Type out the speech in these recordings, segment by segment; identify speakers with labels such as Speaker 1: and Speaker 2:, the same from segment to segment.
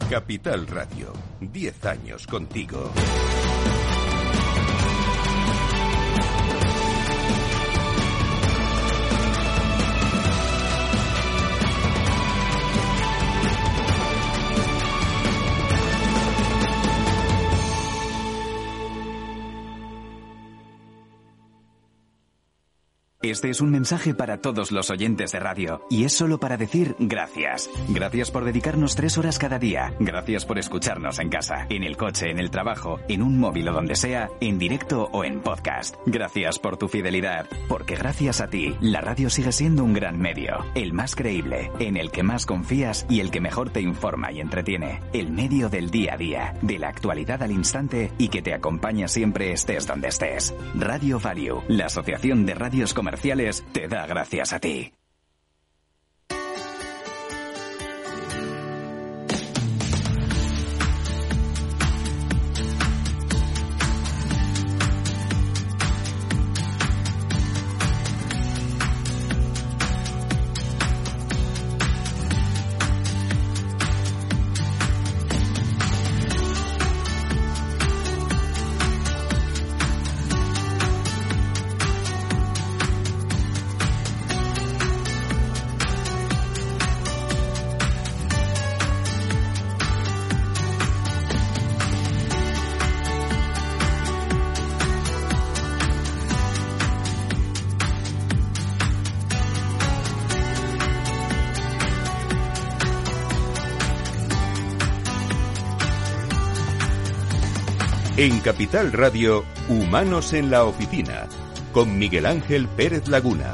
Speaker 1: Capital Radio, 10 años contigo.
Speaker 2: Este es un mensaje para todos los oyentes de radio y es solo para decir gracias. Gracias por dedicarnos 3 horas cada día. Gracias por escucharnos en casa, en el coche, en el trabajo, en un móvil o donde sea, en directo o en podcast. Gracias por tu fidelidad, porque gracias a ti, la radio sigue siendo un gran medio, el más creíble, en el que más confías y el que mejor te informa y entretiene. El medio del día a día, de la actualidad al instante y que te acompaña siempre estés donde estés. Radio Value, la asociación de radios comerciales, te da gracias a ti.
Speaker 1: En Capital Radio, Humanos en la Oficina, con Miguel Ángel Pérez Laguna.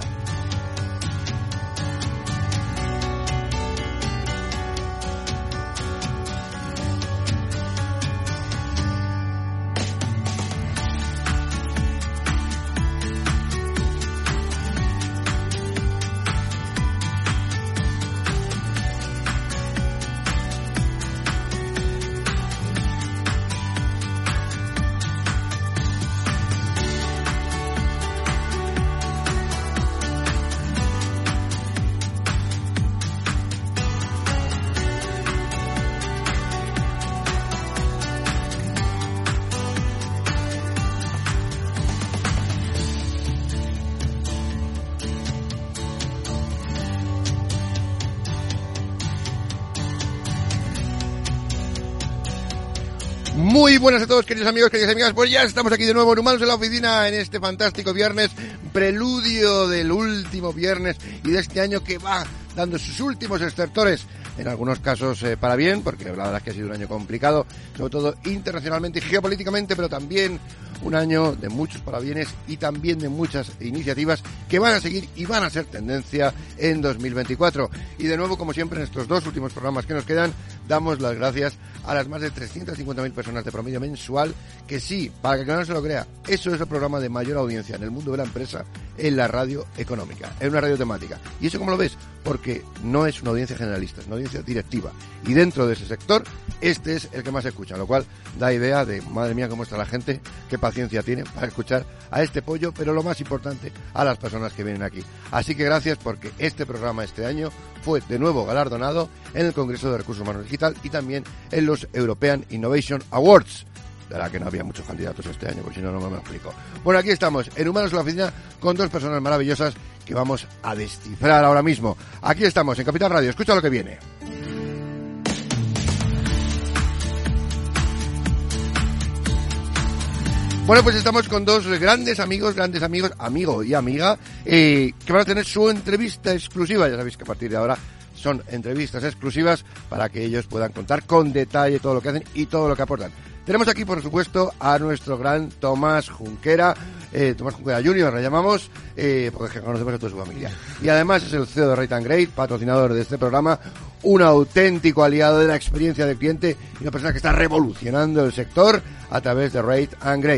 Speaker 3: Muy buenas a todos, queridos amigos, queridas amigas. Pues ya estamos aquí de nuevo en Humanos en la Oficina en este fantástico viernes, preludio del último viernes y de este año que va dando sus últimos estertores, en algunos casos para bien, porque la verdad es que ha sido un año complicado, sobre todo internacionalmente y geopolíticamente, pero también un año de muchos parabienes y también de muchas iniciativas que van a seguir y van a ser tendencia en 2024. Y de nuevo, como siempre, en estos 2 últimos programas que nos quedan, damos las gracias a las más de 350.000 personas de promedio mensual, que sí, para que no se lo crea, eso es el programa de mayor audiencia en el mundo de la empresa en la radio económica, en una radio temática. ¿Y eso cómo lo ves? Porque no es una audiencia generalista, es una audiencia directiva. Y dentro de ese sector, este es el que más se escucha, lo cual da idea de, madre mía, cómo está la gente, qué paciencia tiene para escuchar a este pollo, pero lo más importante, a las personas que vienen aquí. Así que gracias, porque este programa este año fue de nuevo galardonado en el Congreso de Recursos Humanos Digital y también en los European Innovation Awards. De la que no había muchos candidatos este año, porque si no, no me lo explico. Bueno, aquí estamos, en Humanos en la Oficina, con 2 personas maravillosas que vamos a descifrar ahora mismo. Aquí estamos, en Capital Radio. Escucha lo que viene. Bueno, pues estamos con 2 grandes amigos, amigo y amiga, que van a tener su entrevista exclusiva. Ya sabéis que a partir de ahora son entrevistas exclusivas para que ellos puedan contar con detalle todo lo que hacen y todo lo que aportan. Tenemos aquí, por supuesto, a nuestro gran Tomás Junquera, Tomás Junquera Junior, le llamamos, porque es que conocemos a toda su familia. Y además es el CEO de Rate and Grade, patrocinador de este programa, un auténtico aliado de la experiencia del cliente y una persona que está revolucionando el sector a través de Rate and Grade.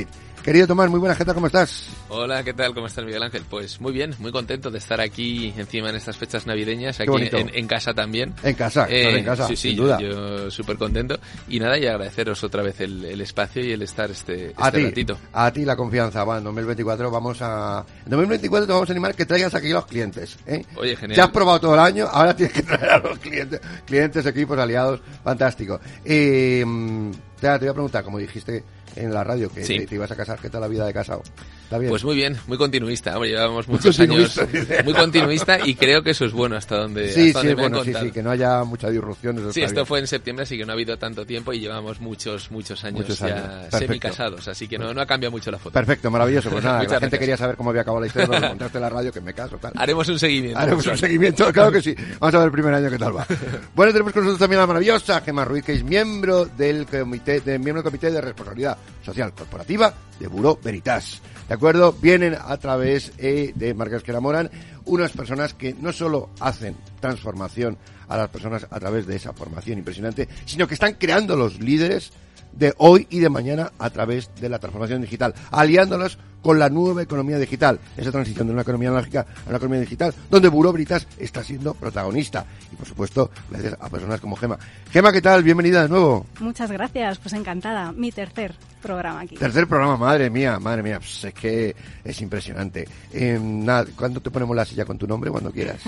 Speaker 3: Querido Tomás, muy buena gente, ¿cómo estás?
Speaker 4: Hola, ¿qué tal? ¿Cómo estás, Miguel Ángel? Pues muy bien, muy contento de estar aquí encima en estas fechas navideñas, aquí en casa también.
Speaker 3: En casa, en casa,
Speaker 4: sí,
Speaker 3: sin duda.
Speaker 4: Yo súper contento. Y nada, y agradeceros otra vez el espacio y el estar este ratito.
Speaker 3: A ti la confianza, va, en 2024 En 2024 te vamos a animar que traigas aquí a los clientes, ¿eh?
Speaker 4: Oye, genial.
Speaker 3: Ya has probado todo el año, ahora tienes que traer a los clientes, equipos, aliados, fantástico. Te voy a preguntar, como dijiste en la radio, que te ibas a casar, ¿qué tal la vida de casado? ¿Está bien?
Speaker 4: Pues muy bien, muy continuista. Hombre, llevamos muchos años muy continuista y creo que eso es bueno hasta donde
Speaker 3: sí, que no haya mucha disrupción.
Speaker 4: Sí, esto fue en septiembre, así que no ha habido tanto tiempo y llevamos muchos años ya semi-casados, así que no ha cambiado mucho la foto.
Speaker 3: Perfecto, maravilloso. Pues nada, la gente quería saber cómo había acabado la historia, pero contaste en la radio que me caso, tal.
Speaker 4: Haremos un seguimiento.
Speaker 3: Claro que sí. Vamos a ver el primer año qué tal va. Bueno, tenemos con nosotros también a la maravillosa Gemma Ruiz, que es miembro del comité de responsabilidad social corporativa de Bureau Veritas. ¿De acuerdo? Vienen a través de marcas que enamoran unas personas que no solo hacen transformación a las personas a través de esa formación impresionante, sino que están creando los líderes de hoy y de mañana a través de la transformación digital, aliándolos con la nueva economía digital, esa transición de una economía analógica a una economía digital, donde Bureau Veritas está siendo protagonista. Y por supuesto, gracias a personas como Gemma. Gemma, ¿qué tal? Bienvenida de nuevo.
Speaker 5: Muchas gracias, pues encantada. Mi tercer programa aquí.
Speaker 3: Tercer programa, madre mía, pues es que es impresionante. Nada, ¿cuándo te ponemos la silla con tu nombre? Cuando quieras.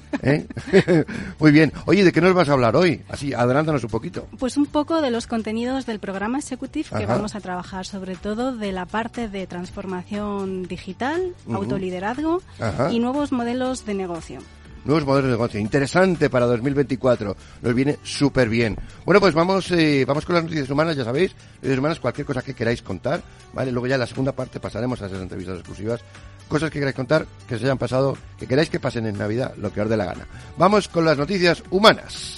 Speaker 3: Muy bien. Oye, ¿de qué nos vas a hablar hoy? Así, adelántanos un poquito.
Speaker 5: Pues un poco de los contenidos del programa Executive, que vamos a trabajar sobre todo de la parte de transformación digital, autoliderazgo y nuevos modelos de negocio.
Speaker 3: Nuevos modelos de negocio. Interesante para 2024. Nos viene súper bien. Bueno, pues vamos con las noticias humanas, ya sabéis. Noticias humanas, cualquier cosa que queráis contar, ¿vale? Luego ya en la segunda parte pasaremos a esas entrevistas exclusivas. Cosas que queráis contar, que se hayan pasado, que queráis que pasen en Navidad, lo que os dé la gana. Vamos con las noticias humanas.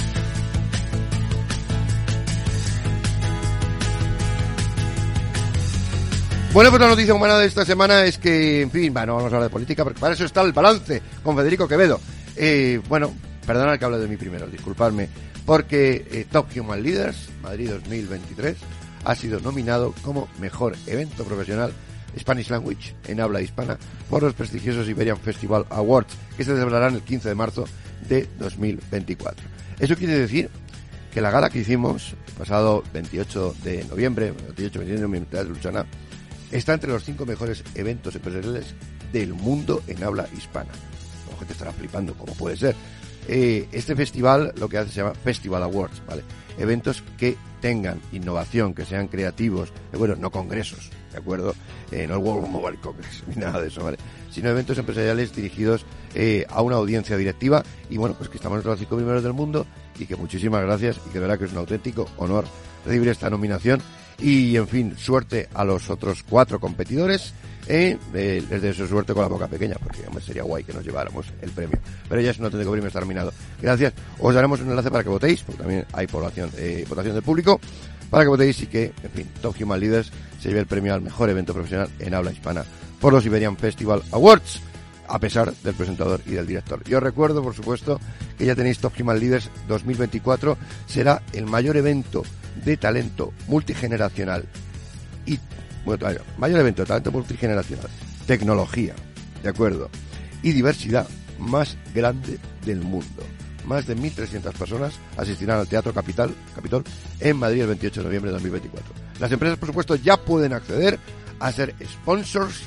Speaker 3: Bueno, pues la noticia humana de esta semana es que, en fin, no vamos a hablar de política, porque para eso está el balance con Federico Quevedo. Bueno, perdonad que hable de mí primero, disculpadme, porque Top Human Leaders, Madrid 2023, ha sido nominado como mejor evento profesional Spanish Language en habla hispana por los prestigiosos Iberian Festival Awards, que se celebrarán el 15 de marzo de 2024. Eso quiere decir que la gala que hicimos el pasado 28 de noviembre, 28-29 de noviembre de Luchana, está entre los 5 mejores eventos empresariales del mundo en habla hispana. La gente estará flipando, ¿cómo puede ser? Este festival lo que hace se llama Festival Awards, ¿vale? Eventos que tengan innovación, que sean creativos, no congresos, ¿de acuerdo? No el World Mobile Congress, ni nada de eso, ¿vale? Sino eventos empresariales dirigidos a una audiencia directiva y pues que estamos entre los 5 primeros del mundo y que muchísimas gracias y que de verdad que es un auténtico honor recibir esta nominación. Y, en fin, suerte a los otros 4 competidores. Les deseo suerte con la boca pequeña, porque sería guay que nos lleváramos el premio. Pero ya es un auténtico premio, está nominado. Gracias. Os daremos un enlace para que votéis, porque también hay votación del público, para que votéis y que, en fin, Top Human Leaders se lleve el premio al mejor evento profesional en habla hispana por los Iberian Festival Awards, a pesar del presentador y del director. Yo os recuerdo, por supuesto, que ya tenéis Top Human Leaders 2024. Será el mayor evento de talento multigeneracional y mayor evento de talento multigeneracional, tecnología, de acuerdo, y diversidad más grande del mundo. Más de 1.300 personas asistirán al Teatro Capitol en Madrid el 28 de noviembre de 2024. Las empresas, por supuesto, ya pueden acceder a ser sponsors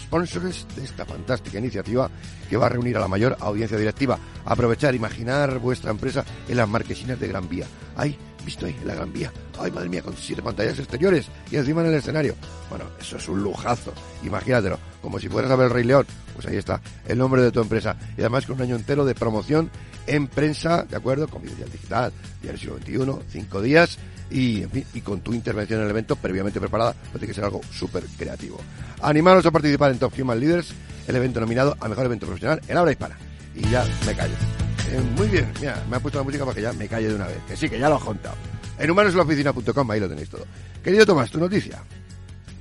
Speaker 3: de esta fantástica iniciativa que va a reunir a la mayor audiencia directiva. Aprovechar, imaginar vuestra empresa en las marquesinas de Gran Vía. Visto ahí, en la Gran Vía. Ay, madre mía, con 7 pantallas exteriores y encima en el escenario. Bueno, eso es un lujazo. Imagínatelo, como si fueras a ver el Rey León. Pues ahí está, el nombre de tu empresa. Y además con un año entero de promoción en prensa, ¿de acuerdo? Con video digital, Diario Siglo XXI, 5 días. Y, en fin, y con tu intervención en el evento previamente preparada, pues tiene que ser algo súper creativo. Animaros a participar en Top Human Leaders, el evento nominado a mejor evento profesional en habla hispana. Y ya me callo. Muy bien, mira, me ha puesto la música para que ya me calle de una vez. Que sí, que ya lo he contado. En humanoslaoficina.com, ahí lo tenéis todo. Querido Tomás, tu noticia.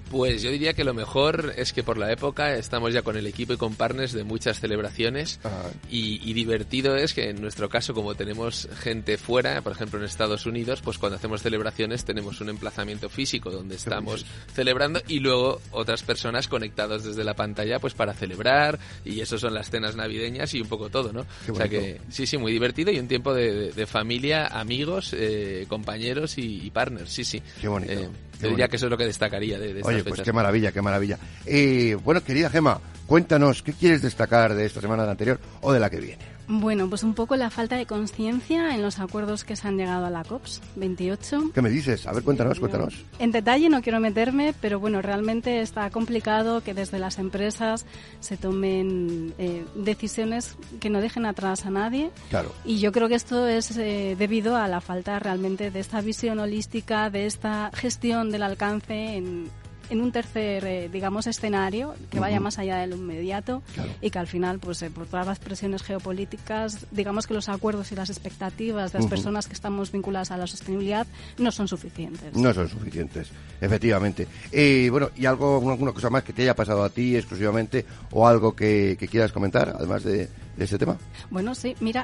Speaker 4: Pues yo diría que lo mejor es que por la época estamos ya con el equipo y con partners de muchas celebraciones y divertido es que en nuestro caso, como tenemos gente fuera, por ejemplo en Estados Unidos, pues cuando hacemos celebraciones tenemos un emplazamiento físico donde estamos celebrando y luego otras personas conectados desde la pantalla pues para celebrar, y eso son las cenas navideñas y un poco todo, ¿no? O sea que sí, muy divertido y un tiempo de familia, amigos, compañeros y partners, sí.
Speaker 3: Qué bonito.
Speaker 4: Yo diría que eso es lo que destacaría de estas fechas.
Speaker 3: Pues qué maravilla. Bueno, querida Gema, cuéntanos, ¿qué quieres destacar de esta semana, de la anterior o de la que viene?
Speaker 5: Bueno, pues un poco la falta de conciencia en los acuerdos que se han llegado a la COP28.
Speaker 3: ¿Qué me dices? A ver, cuéntanos.
Speaker 5: En detalle no quiero meterme, pero bueno, realmente está complicado que desde las empresas se tomen decisiones que no dejen atrás a nadie. Claro. Y yo creo que esto es debido a la falta realmente de esta visión holística, de esta gestión del alcance en un tercer, escenario que vaya más allá de lo inmediato y que al final, pues por todas las presiones geopolíticas, digamos que los acuerdos y las expectativas de las personas que estamos vinculadas a la sostenibilidad no son suficientes. No son suficientes, efectivamente. Bueno, ¿y alguna cosa más que te haya pasado a ti exclusivamente o algo que quieras comentar, además de este tema? Bueno, sí, mira,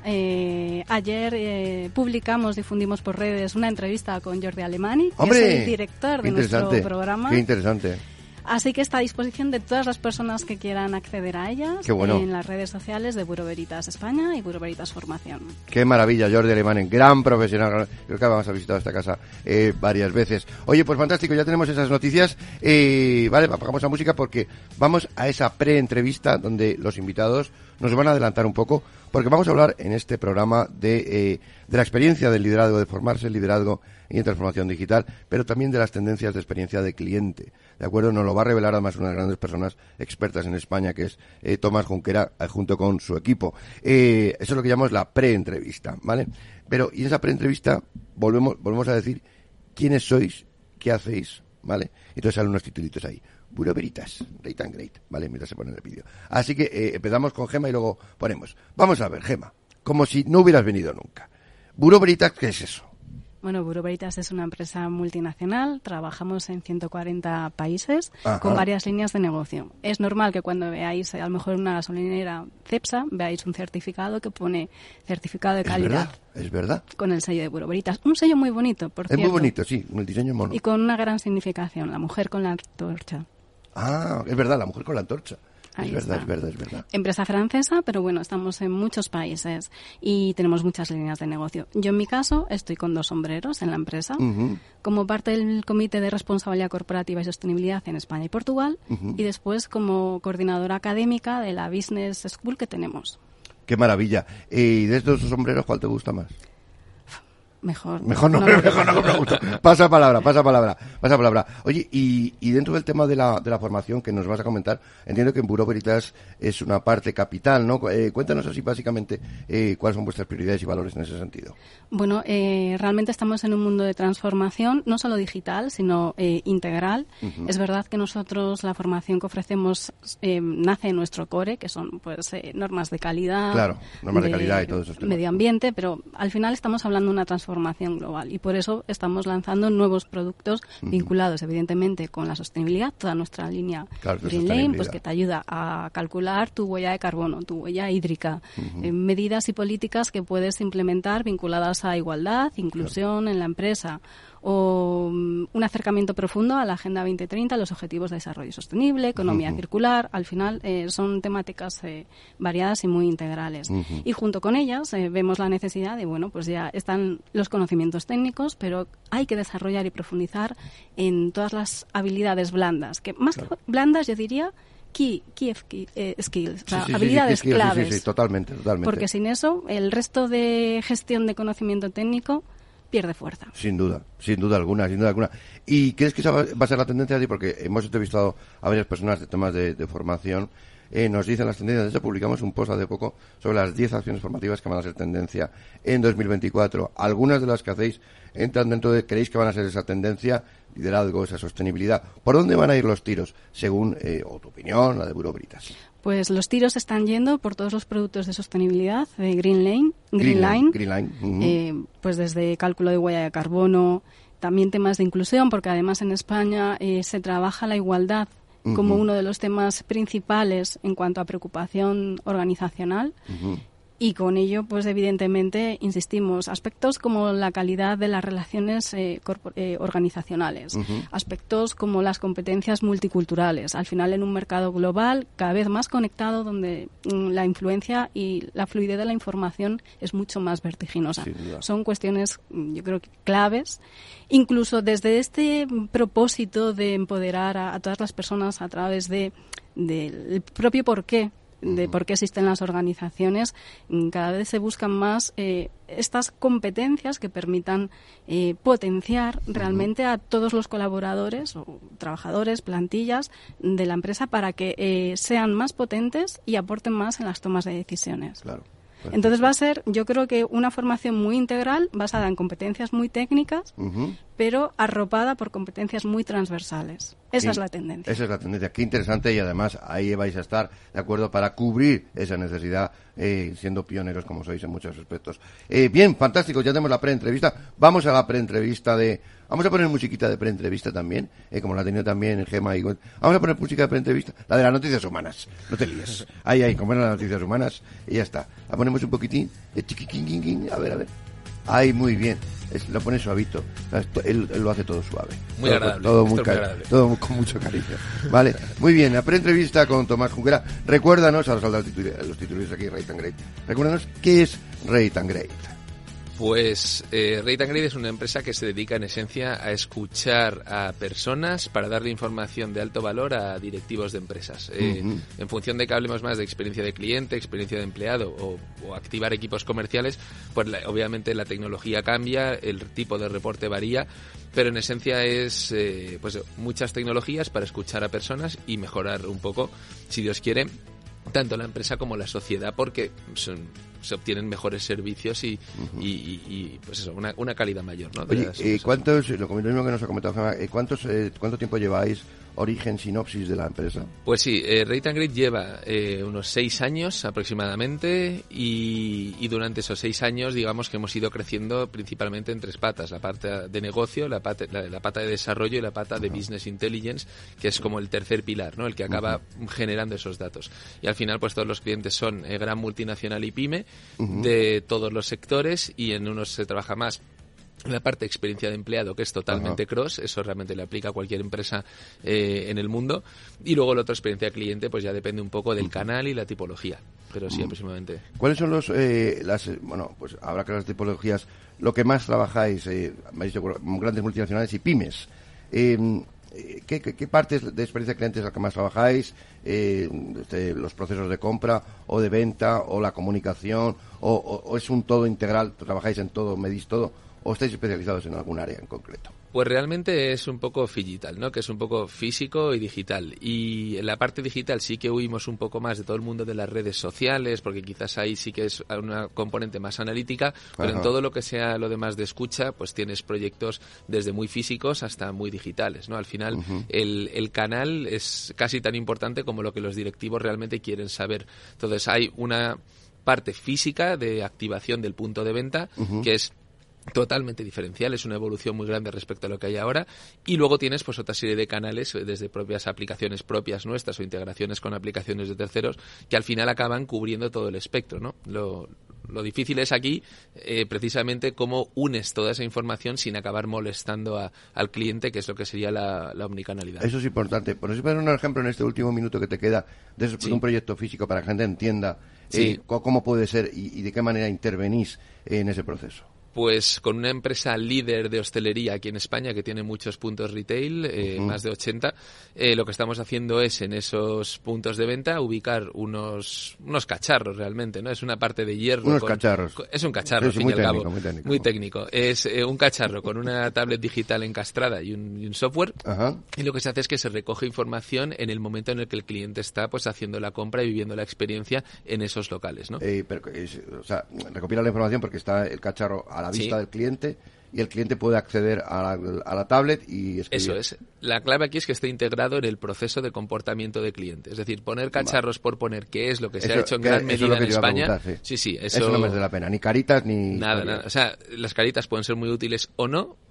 Speaker 5: ayer difundimos por redes una entrevista con Jordi Alemany, que es el director de nuestro programa. Qué interesante. Así que está a disposición de todas las personas que quieran acceder a ellas en las redes sociales de Bureau Veritas España y Bureau Veritas Formación. Qué maravilla, Jordi Alemany, gran profesional. Creo que vamos a visitar esta casa varias veces. Oye, pues fantástico, ya tenemos esas noticias. Vale, apagamos la música porque vamos a esa pre-entrevista donde los invitados nos van a adelantar un poco, porque vamos a hablar en este programa de la experiencia del liderazgo, de formarse en liderazgo y en transformación digital, pero también de las tendencias de experiencia de cliente. ¿De acuerdo? Nos lo va a revelar además una de las grandes personas expertas en España, que es Tomás Junquera, junto con su equipo. Eso es lo que llamamos la pre-entrevista, ¿vale? Pero, y en esa pre-entrevista volvemos a decir quiénes sois, qué hacéis, ¿vale? Entonces salen unos titulitos ahí. Bureau Veritas, Great and Great, ¿vale? Mientras se pone el vídeo. Así que empezamos con Gema y luego ponemos. Vamos a ver, Gema, como si no hubieras venido nunca. Bureau Veritas, ¿qué es eso? Bueno, Bureau Veritas es una empresa multinacional, trabajamos en 140 países con varias líneas de negocio. Es normal que cuando veáis a lo mejor una gasolinera Cepsa, veáis un certificado que pone certificado de calidad. Es verdad. Con el sello de Bureau Veritas. Un sello muy bonito, por cierto. Es muy bonito, sí, un diseño mono. Y con una gran significación, la mujer con la antorcha. Ah, es verdad, la mujer con la antorcha. Es verdad. Empresa francesa, pero bueno, estamos en muchos países y tenemos muchas líneas de negocio. Yo en mi caso estoy con 2 sombreros en la empresa, como parte del Comité de Responsabilidad Corporativa y Sostenibilidad en España y Portugal, y después como coordinadora académica de la Business School que tenemos. ¡Qué maravilla! Y de estos 2 sombreros, ¿cuál te gusta más? Mejor no me gusta. Pasa palabra. Oye, y dentro del tema de la formación que nos vas a comentar, entiendo que en Bureau Veritas es una parte capital, ¿no? Cuéntanos así básicamente cuáles son vuestras prioridades y valores en ese sentido. Bueno, realmente estamos en un mundo de transformación, no solo digital, sino integral. Es verdad que nosotros la formación que ofrecemos nace en nuestro core, que son pues normas de calidad. Claro, normas de calidad y todo eso. Medio ambiente, pero al final estamos hablando de una transformación global y por eso estamos lanzando nuevos productos vinculados evidentemente con la sostenibilidad, toda nuestra línea Green Lane, pues que te ayuda a calcular tu huella de carbono, tu huella hídrica, medidas y políticas que puedes implementar vinculadas a igualdad, inclusión en la empresa, o un acercamiento profundo a la Agenda 2030, los Objetivos de Desarrollo Sostenible, economía circular. Al final son temáticas variadas y muy integrales. Y junto con ellas vemos la necesidad de, bueno, pues ya están los conocimientos técnicos, pero hay que desarrollar y profundizar en todas las habilidades blandas, que más que blandas yo diría key skills, o sea, habilidades claves. Sí, totalmente. Porque sin eso el resto de gestión de conocimiento técnico pierde fuerza. Sin duda alguna. ¿Y crees que esa va a ser la tendencia? Porque hemos entrevistado a varias personas de temas de formación. Nos dicen las tendencias. De hecho, publicamos un post hace poco sobre las 10 acciones formativas que van a ser tendencia en 2024. Algunas de las que hacéis entran dentro de, ¿creéis que van a ser esa tendencia? Liderazgo, esa sostenibilidad. ¿Por dónde van a ir los tiros? Según o tu opinión, la de Bureau Veritas. Pues los tiros están yendo por todos los productos de sostenibilidad de Green Line. Pues desde cálculo de huella de carbono, también temas de inclusión, porque además en España se trabaja la igualdad como uno de los temas principales en cuanto a preocupación organizacional. Y con ello, pues evidentemente, insistimos, aspectos como la calidad de las relaciones organizacionales, aspectos como las competencias multiculturales. Al final, en un mercado global cada vez más conectado, donde la influencia y la fluidez de la información es mucho más vertiginosa. Son cuestiones, yo creo, que claves. Incluso desde este propósito de empoderar a todas las personas a través del propio porqué, de por qué existen las organizaciones, cada vez se buscan más estas competencias que permitan potenciar realmente a todos los colaboradores o trabajadores, plantillas de la empresa para que sean más potentes y aporten más en las tomas de decisiones.
Speaker 3: Claro.
Speaker 5: Entonces va a ser, yo creo que una formación muy integral, basada en competencias muy técnicas, pero arropada por competencias muy transversales. Esa es la tendencia.
Speaker 3: Esa es la tendencia. Qué interesante, y además ahí vais a estar de acuerdo para cubrir esa necesidad, siendo pioneros como sois en muchos aspectos. Bien, fantástico, ya tenemos la preentrevista. Vamos a la preentrevista Vamos a poner musiquita de preentrevista también, como la ha tenido también Gemma. Vamos a poner música de preentrevista, la de las noticias humanas. No te líes. Ahí, como eran las noticias humanas, y ya está. La ponemos un poquitín de chiquiquín, a ver. Ahí, muy bien. Lo pone suavito. Él lo hace todo suave.
Speaker 4: Muy agradable.
Speaker 3: Todo con mucho cariño. Vale, muy bien. La preentrevista con Tomás Junquera. Recuérdanos, ahora saldrán los titulares aquí, Rate and Grade. Recuérdanos qué es Rate and Grade.
Speaker 4: Pues Rate and Grade es una empresa que se dedica en esencia a escuchar a personas para darle información de alto valor a directivos de empresas. En función de que hablemos más de experiencia de cliente, experiencia de empleado o activar equipos comerciales, pues obviamente la tecnología cambia, el tipo de reporte varía, pero en esencia es pues muchas tecnologías para escuchar a personas y mejorar un poco, si Dios quiere, tanto la empresa como la sociedad, porque se obtienen mejores servicios y pues eso, una calidad mayor, ¿no?
Speaker 3: Oye, lo mismo que nos ha comentado Gemma, ¿cuánto tiempo lleváis origen, sinopsis de la empresa?
Speaker 4: Pues sí, Rate and Grade lleva unos 6 años aproximadamente y durante esos 6 años digamos que hemos ido creciendo principalmente en 3 patas: la parte de negocio, la pata de desarrollo y la pata de Business Intelligence, que es como el tercer pilar, ¿no? El que acaba generando esos datos. Y al final pues todos los clientes son gran multinacional y pyme de todos los sectores, y en unos se trabaja más la parte de experiencia de empleado, que es totalmente cross, eso realmente le aplica a cualquier empresa en el mundo, y luego la otra experiencia de cliente pues ya depende un poco del canal y la tipología, pero sí aproximadamente.
Speaker 3: ¿Cuáles son pues habrá que las tipologías, lo que más trabajáis, me habéis dicho, grandes multinacionales y pymes? ¿Qué partes de experiencia de cliente es la que más trabajáis? Los procesos de compra o de venta o la comunicación, o es un todo integral, trabajáis en todo, medís todo, o estáis especializados en algún área en concreto?
Speaker 4: Pues realmente es un poco digital, ¿no? Que es un poco físico y digital. Y en la parte digital sí que huimos un poco más de todo el mundo de las redes sociales, porque quizás ahí sí que es una componente más analítica, pero en todo lo que sea lo demás de escucha, pues tienes proyectos desde muy físicos hasta muy digitales, ¿no? Al final el canal es casi tan importante como lo que los directivos realmente quieren saber. Entonces hay una parte física de activación del punto de venta que es totalmente diferencial, es una evolución muy grande respecto a lo que hay ahora, y luego tienes pues otra serie de canales desde propias aplicaciones propias nuestras o integraciones con aplicaciones de terceros que al final acaban cubriendo todo el espectro, ¿no? Lo difícil es aquí precisamente cómo unes toda esa información sin acabar molestando al cliente, que es lo que sería la omnicanalidad.
Speaker 3: Eso es importante. Por eso, poner un ejemplo en este último minuto que te queda de un proyecto físico para que la gente entienda cómo puede ser y de qué manera intervenís en ese proceso.
Speaker 4: Pues con una empresa líder de hostelería aquí en España que tiene muchos puntos retail, más de 80, lo que estamos haciendo es en esos puntos de venta ubicar unos cacharros realmente, ¿no? Es una parte de hierro.
Speaker 3: Unos cacharros.
Speaker 4: Es un cacharro, al fin y al cabo. Muy técnico. Es un cacharro con una tablet digital encastrada y un software. Y lo que se hace es que se recoge información en el momento en el que el cliente está pues haciendo la compra y viviendo la experiencia en esos locales, ¿no?
Speaker 3: Recopila la información porque está el cacharro a la vista del cliente y el cliente puede acceder a la tablet y escribir.
Speaker 4: Eso es. La clave aquí es que esté integrado en el proceso de comportamiento de cliente. Es decir, poner cacharros por poner, que es lo que se ha hecho en gran medida en España.
Speaker 3: Sí, eso no merece la pena. Ni caritas ni...
Speaker 4: Nada. O sea, las caritas pueden ser muy útiles o no,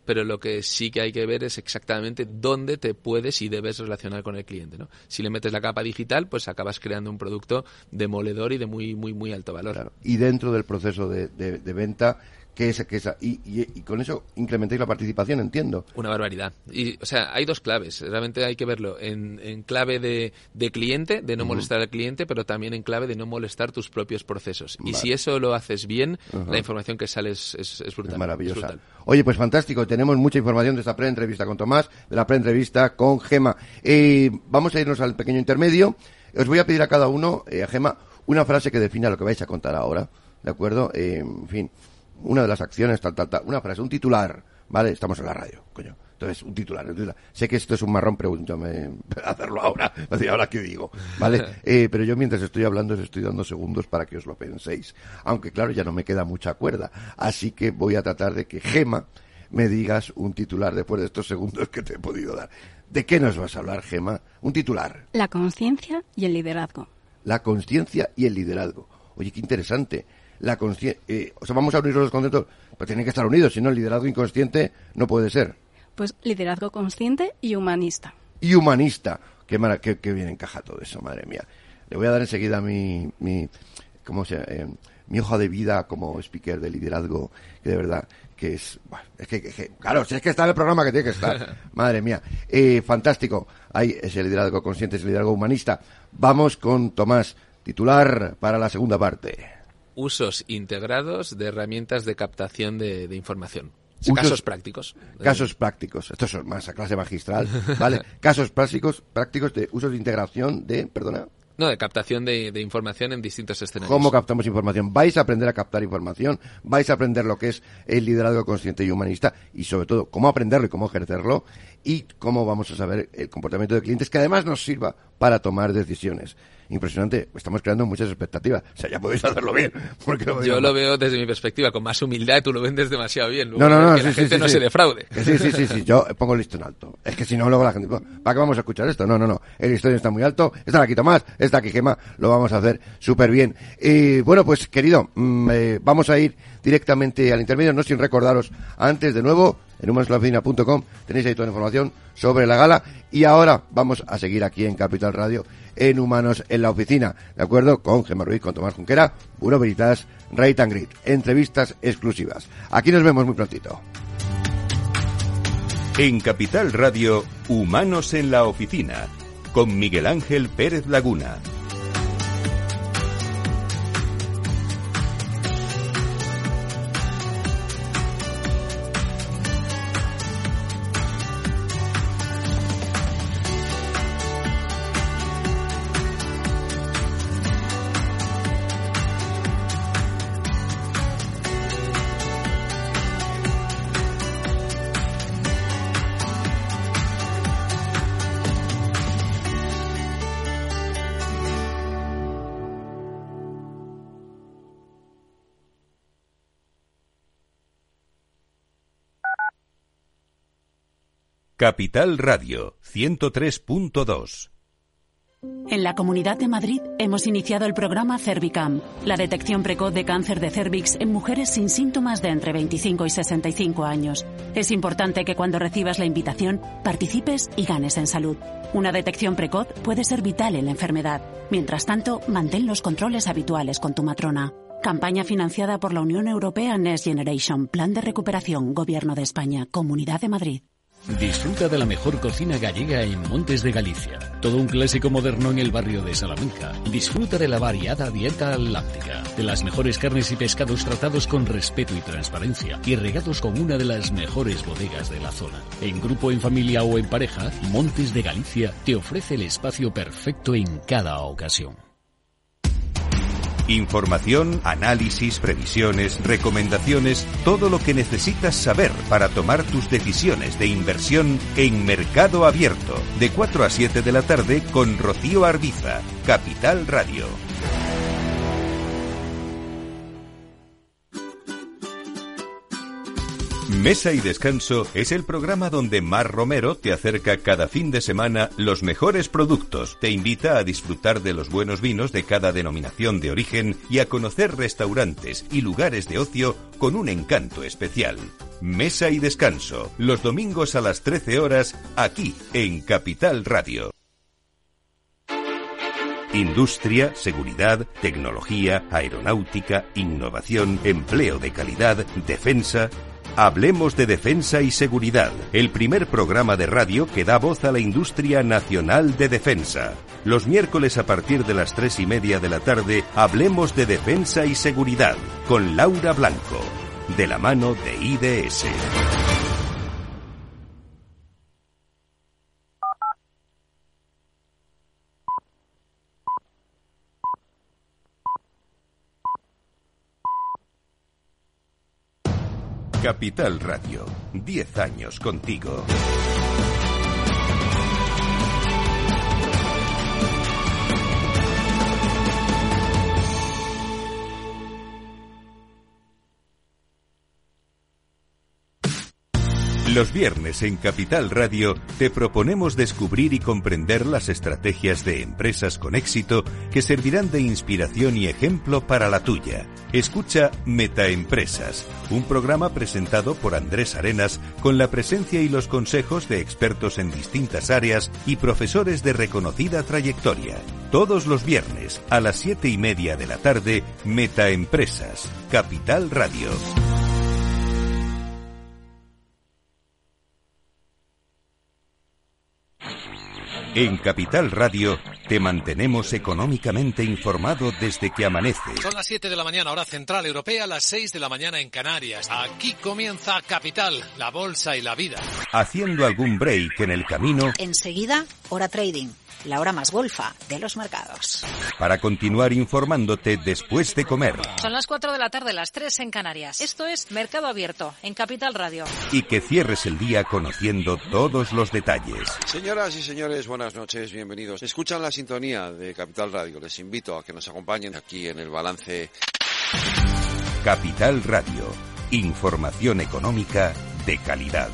Speaker 4: pero lo que sí que hay que ver es exactamente dónde te puedes y debes relacionar con el cliente, ¿no? Si le metes la capa digital, pues acabas creando un producto demoledor y de muy, muy, muy alto valor.
Speaker 3: Claro. Y dentro del proceso de venta, y con eso incrementáis la participación, entiendo.
Speaker 4: Una barbaridad. Y, o sea, hay dos claves. Realmente hay que verlo en clave de cliente, de no molestar al cliente, pero también en clave de no molestar tus propios procesos. Vale. Y si eso lo haces bien, la información que sale es brutal.
Speaker 3: Es maravillosa.
Speaker 4: Es brutal.
Speaker 3: Oye, pues fantástico. Tenemos mucha información de esta pre-entrevista con Tomás, de la pre-entrevista con Gema. Vamos a irnos al pequeño intermedio. Os voy a pedir a cada uno, a Gema, una frase que defina lo que vais a contar ahora. ¿De acuerdo? En fin, una de las acciones, una frase, un titular, ¿vale? Estamos en la radio, coño. Entonces, un titular. Sé que esto es un marrón, pregúntame hacerlo ahora, ahora qué digo, ¿vale? Pero yo mientras estoy hablando os estoy dando segundos para que os lo penséis. Aunque claro, ya no me queda mucha cuerda. Así que voy a tratar de que Gema me digas un titular después de estos segundos que te he podido dar. ¿De qué nos vas a hablar, Gema? Un titular.
Speaker 5: La consciencia y el liderazgo.
Speaker 3: La consciencia y el liderazgo. Oye, qué interesante. La o sea, vamos a unir los conceptos, pero tienen que estar unidos, si no el liderazgo inconsciente no puede ser.
Speaker 5: Pues liderazgo consciente y humanista.
Speaker 3: Y humanista. Qué bien encaja todo eso, madre mía. Le voy a dar enseguida mi hoja de vida como speaker de liderazgo, que de verdad que es... Bueno, claro, si es que está en el programa que tiene que estar. Madre mía. Fantástico. Hay ese liderazgo consciente, ese liderazgo humanista. Vamos con Tomás, titular para la segunda parte.
Speaker 4: Usos integrados de herramientas de captación de información. Casos prácticos.
Speaker 3: Casos prácticos. Esto es más a clase magistral, ¿vale? Casos prácticos de usos de integración de... Perdona.
Speaker 4: No, de captación de información en distintos escenarios.
Speaker 3: ¿Cómo captamos información? Vais a aprender a captar información, vais a aprender lo que es el liderazgo consciente y humanista y sobre todo cómo aprenderlo y cómo ejercerlo y cómo vamos a saber el comportamiento de clientes que además nos sirva para tomar decisiones. Impresionante, estamos creando muchas expectativas. O sea, ya podéis hacerlo bien.
Speaker 4: Yo lo veo desde mi perspectiva, con más humildad, tú lo vendes demasiado bien.
Speaker 3: No,
Speaker 4: que la gente no se defraude.
Speaker 3: Sí, yo pongo el listón alto. Es que si no, luego la gente, ¿para qué vamos a escuchar esto? No, el listón está muy alto, está aquí Tomás, está aquí Gema, lo vamos a hacer súper bien. Bueno, pues querido, vamos a ir directamente al intermedio, no sin recordaros antes de nuevo, en humanosenoficina.com tenéis ahí toda la información sobre la gala y ahora vamos a seguir aquí en Capital Radio en Humanos en la Oficina, ¿de acuerdo? Con Gema Ruiz, con Tomás Junquera, Puro Veritas, Rate and Grit, entrevistas exclusivas. Aquí nos vemos muy prontito.
Speaker 1: En Capital Radio, Humanos en la Oficina, con Miguel Ángel Pérez Laguna. Capital Radio 103.2.
Speaker 6: En la Comunidad de Madrid hemos iniciado el programa Cervicam, la detección precoz de cáncer de cérvix en mujeres sin síntomas de entre 25 y 65 años. Es importante que cuando recibas la invitación participes y ganes en salud. Una detección precoz puede ser vital en la enfermedad. Mientras tanto, mantén los controles habituales con tu matrona. Campaña financiada por la Unión Europea Next Generation, Plan de Recuperación, Gobierno de España, Comunidad de Madrid.
Speaker 7: Disfruta de la mejor cocina gallega en Montes de Galicia. Todo un clásico moderno en el barrio de Salamanca. Disfruta de la variada dieta láctica, de las mejores carnes y pescados tratados con respeto y transparencia y regados con una de las mejores bodegas de la zona. En grupo, en familia o en pareja, Montes de Galicia te ofrece el espacio perfecto en cada ocasión.
Speaker 1: Información, análisis, previsiones, recomendaciones, todo lo que necesitas saber para tomar tus decisiones de inversión en Mercado Abierto, de 4 a 7 de la tarde con Rocío Arbiza, Capital Radio. Mesa y Descanso es el programa donde Mar Romero te acerca cada fin de semana los mejores productos, te invita a disfrutar de los buenos vinos de cada denominación de origen y a conocer restaurantes y lugares de ocio con un encanto especial. Mesa y Descanso, los domingos a las 13 horas, aquí en Capital Radio. Industria, seguridad, tecnología, aeronáutica, innovación, empleo de calidad, defensa. Hablemos de defensa y seguridad, el primer programa de radio que da voz a la industria nacional de defensa. Los miércoles a partir de las 3:30 de la tarde, hablemos de defensa y seguridad, con Laura Blanco, de la mano de IDS. Capital Radio, 10 años contigo. Los viernes en Capital Radio te proponemos descubrir y comprender las estrategias de empresas con éxito que servirán de inspiración y ejemplo para la tuya. Escucha Metaempresas, un programa presentado por Andrés Arenas con la presencia y los consejos de expertos en distintas áreas y profesores de reconocida trayectoria. Todos los viernes a las 7:30 de la tarde, Metaempresas, Capital Radio. En Capital Radio te mantenemos económicamente informado desde que amanece.
Speaker 8: Son las 7 de la mañana, hora central europea, las 6 de la mañana en Canarias. Aquí comienza Capital, la bolsa y la vida.
Speaker 1: Haciendo algún break en el camino.
Speaker 9: Enseguida, hora trading, la hora más golfa de los mercados.
Speaker 1: Para continuar informándote después de comer.
Speaker 10: Son las 4 de la tarde, las 3 en Canarias. Esto es Mercado Abierto, en Capital Radio.
Speaker 1: Y que cierres el día conociendo todos los detalles.
Speaker 11: Señoras y señores, buenas noches, bienvenidos. Escuchan la sintonía de Capital Radio. Les invito a que nos acompañen aquí en el balance.
Speaker 1: Capital Radio. Información económica de calidad.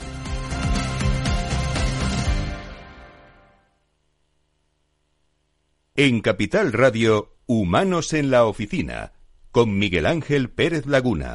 Speaker 1: En Capital Radio, Humanos en la Oficina, con Miguel Ángel Pérez Laguna.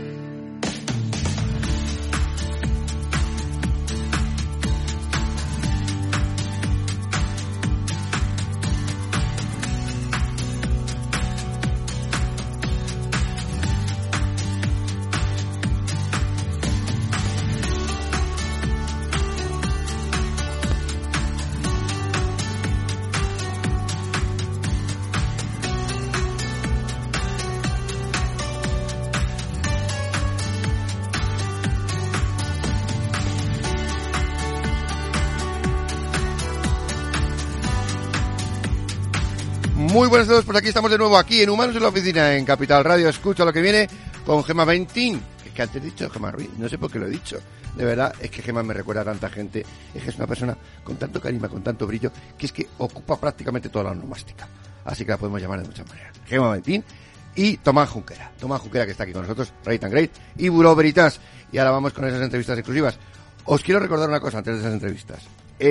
Speaker 3: Muy buenas a todos, pues aquí estamos de nuevo, aquí en Humanos en la Oficina, en Capital Radio. Escucha lo que viene con Gemma Bentín. Es que antes he dicho Gemma Ruiz, no sé por qué lo he dicho. De verdad, es que Gemma me recuerda a tanta gente. Es que es una persona con tanto carisma, con tanto brillo, que es que ocupa prácticamente toda la onomástica. Así que la podemos llamar de muchas maneras. Gemma Bentín y Tomás Junquera. Tomás Junquera, que está aquí con nosotros, Rate and Great y Bureau Veritas. Y ahora vamos con esas entrevistas exclusivas. Os quiero recordar una cosa antes de esas entrevistas.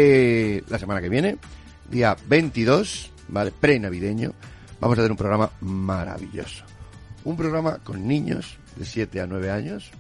Speaker 3: La semana que viene, día 22... ¿vale? Pre-navideño, vamos a hacer un programa maravilloso. Un programa con niños de 7 a 9 años,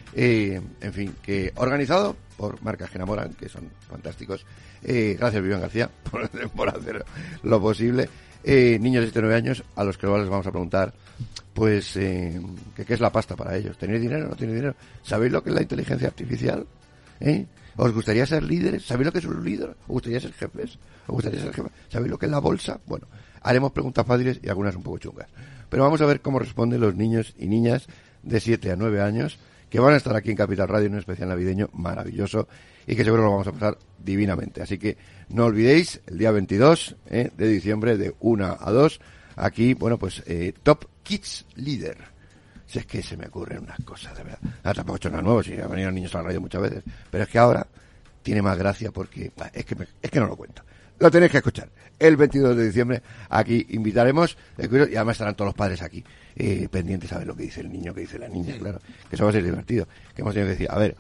Speaker 3: en fin, que organizado por marcas que enamoran, que son fantásticos. Gracias, Vivian García, por hacer lo posible. Niños de 7 a 9 años a los que les vamos a preguntar, pues, ¿qué es la pasta para ellos? ¿Tenéis dinero o no tenéis dinero? ¿Sabéis lo que es la inteligencia artificial? ¿Os gustaría ser líderes? ¿Sabéis lo que es un líder? ¿Os gustaría ser jefes? ¿Os gustaría ser jefe? ¿Sabéis lo que es la bolsa? Bueno, haremos preguntas fáciles y algunas un poco chungas. Pero vamos a ver cómo responden los niños y niñas de 7 a 9 años que van a estar aquí en Capital Radio en un especial navideño maravilloso y que seguro lo vamos a pasar divinamente. Así que no olvidéis, el día 22 de diciembre de 1 a 2, aquí, bueno, pues Top Kids Leader. Si es que se me ocurren unas cosas, de verdad. Tampoco he hecho nada nuevo, si han venido niños a la radio muchas veces. Pero es que ahora tiene más gracia porque es que no lo cuento. Lo tenéis que escuchar. El 22 de diciembre aquí invitaremos, y además estarán todos los padres aquí, pendientes a ver lo que dice el niño, que dice la niña, claro. Que eso va a ser divertido. Que hemos tenido que decir, a ver,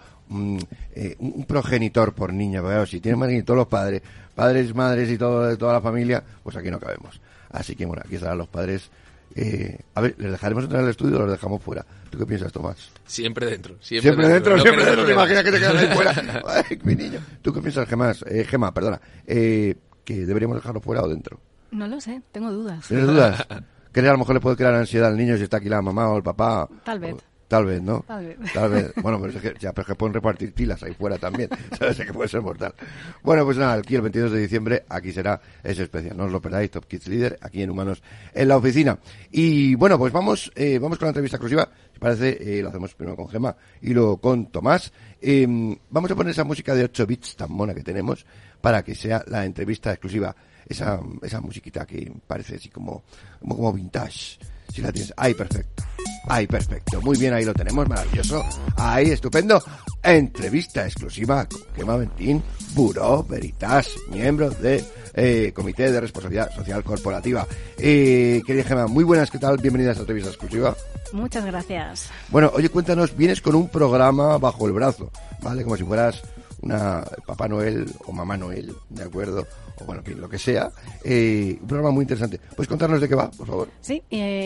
Speaker 3: un progenitor por niña, pero si tienen más niños, todos los padres, madres y toda la familia, pues aquí no cabemos. Así que bueno, aquí estarán los padres A ver, ¿les dejaremos entrar al estudio o los dejamos fuera? ¿Tú qué piensas, Tomás?
Speaker 4: Siempre dentro.
Speaker 3: Siempre dentro. ¿Te imaginas que te quedas ahí fuera? Ay, mi niño. ¿Tú qué piensas, Gemma, perdona? ¿Que deberíamos dejarlo fuera o dentro?
Speaker 5: No lo sé, tengo dudas.
Speaker 3: ¿Tienes dudas? ¿Que a lo mejor le puede crear ansiedad al niño si está aquí la mamá o el papá?
Speaker 5: Tal vez.
Speaker 3: Tal vez, ¿no?
Speaker 5: Tal vez.
Speaker 3: Bueno, pero es que ya pero es que pueden repartir pilas ahí fuera también. ¿Sabes? Que puede ser mortal. Bueno, pues nada, aquí el 22 de diciembre, aquí será ese especial. No os lo perdáis, Top Kids Leader, aquí en Humanos en la Oficina. Y bueno, pues vamos con la entrevista exclusiva. Si parece, lo hacemos primero con Gemma y luego con Tomás. Vamos a poner esa música de 8 bits tan mona que tenemos para que sea la entrevista exclusiva. Esa musiquita que parece así como vintage. Si la tienes. Ahí, perfecto. Muy bien, ahí lo tenemos, maravilloso. Ahí, estupendo. Entrevista exclusiva con Gemma Bentín, Buró Veritas, miembro de Comité de Responsabilidad Social Corporativa. Querida Gemma, muy buenas, ¿qué tal? Bienvenida a esta entrevista exclusiva.
Speaker 5: Muchas gracias.
Speaker 3: Bueno, oye, cuéntanos, vienes con un programa bajo el brazo, ¿vale? Como si fueras Papá Noel o Mamá Noel, ¿de acuerdo? O bueno, lo que sea. Un programa muy interesante. ¿Puedes contarnos de qué va, por favor?
Speaker 5: Sí,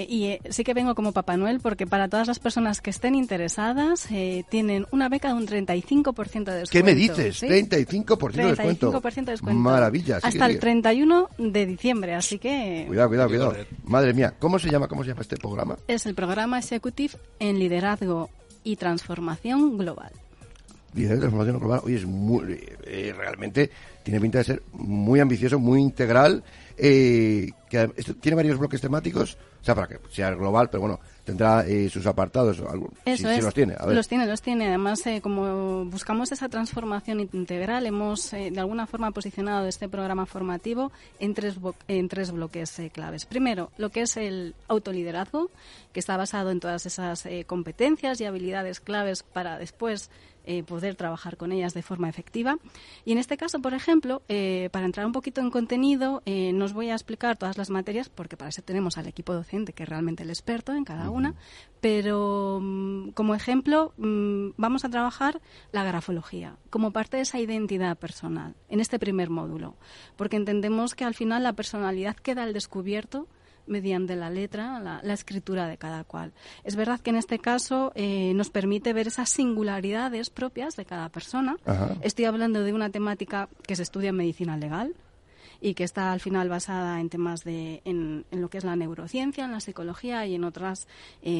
Speaker 5: sí que vengo como Papá Noel porque para todas las personas que estén interesadas tienen una beca de un 35% de descuento.
Speaker 3: ¿Qué me dices?
Speaker 5: ¿Sí?
Speaker 3: 35% de descuento.
Speaker 5: 35% de descuento.
Speaker 3: Maravilla.
Speaker 5: Hasta el 31 de diciembre, así que...
Speaker 3: Cuidado. Madre mía, ¿cómo se llama este programa?
Speaker 5: Es el programa Executive en Liderazgo y Transformación Global.
Speaker 3: Liderazgo y Transformación Global, oye, es muy, realmente tiene pinta de ser muy ambicioso, muy integral, que esto tiene varios bloques temáticos, o sea, para que sea global, pero bueno, tendrá sus apartados,
Speaker 5: Eso
Speaker 3: si los tiene. A ver.
Speaker 5: Los tiene. Además, como buscamos esa transformación integral, hemos de alguna forma posicionado este programa formativo en tres bloques claves. Primero, lo que es el autoliderazgo, que está basado en todas esas competencias y habilidades claves para después poder trabajar con ellas de forma efectiva. Y en este caso, por ejemplo, para entrar un poquito en contenido, no os voy a explicar todas las materias, porque para eso tenemos al equipo docente, que es realmente el experto en cada una, pero como ejemplo vamos a trabajar la grafología como parte de esa identidad personal en este primer módulo, porque entendemos que al final la personalidad queda al descubierto mediante la letra, la escritura de cada cual. Es verdad que en este caso nos permite ver esas singularidades propias de cada persona. Ajá. Estoy hablando de una temática que se estudia en medicina legal y que está al final basada en temas en lo que es la neurociencia, en la psicología y en otras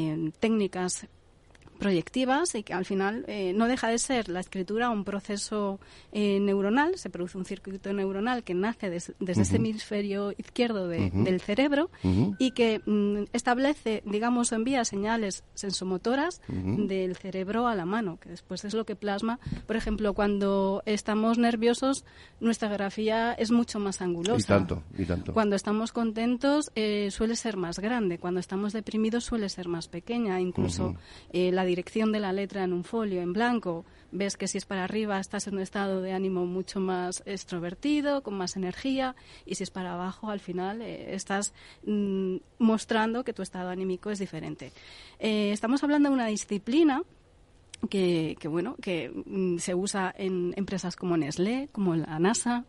Speaker 5: técnicas proyectivas, y que al final no deja de ser la escritura un proceso neuronal. Se produce un circuito neuronal que nace desde ese hemisferio izquierdo del cerebro y que establece, digamos, envía señales sensomotoras del cerebro a la mano, que después es lo que plasma. Por ejemplo, cuando estamos nerviosos, nuestra grafía es mucho más angulosa.
Speaker 3: Y tanto.
Speaker 5: Cuando estamos contentos suele ser más grande. Cuando estamos deprimidos suele ser más pequeña. Incluso la dirección de la letra en un folio en blanco, ves que si es para arriba estás en un estado de ánimo mucho más extrovertido, con más energía, y si es para abajo al final estás mostrando que tu estado anímico es diferente. Estamos hablando de una disciplina que se usa en empresas como Nestlé, como la NASA.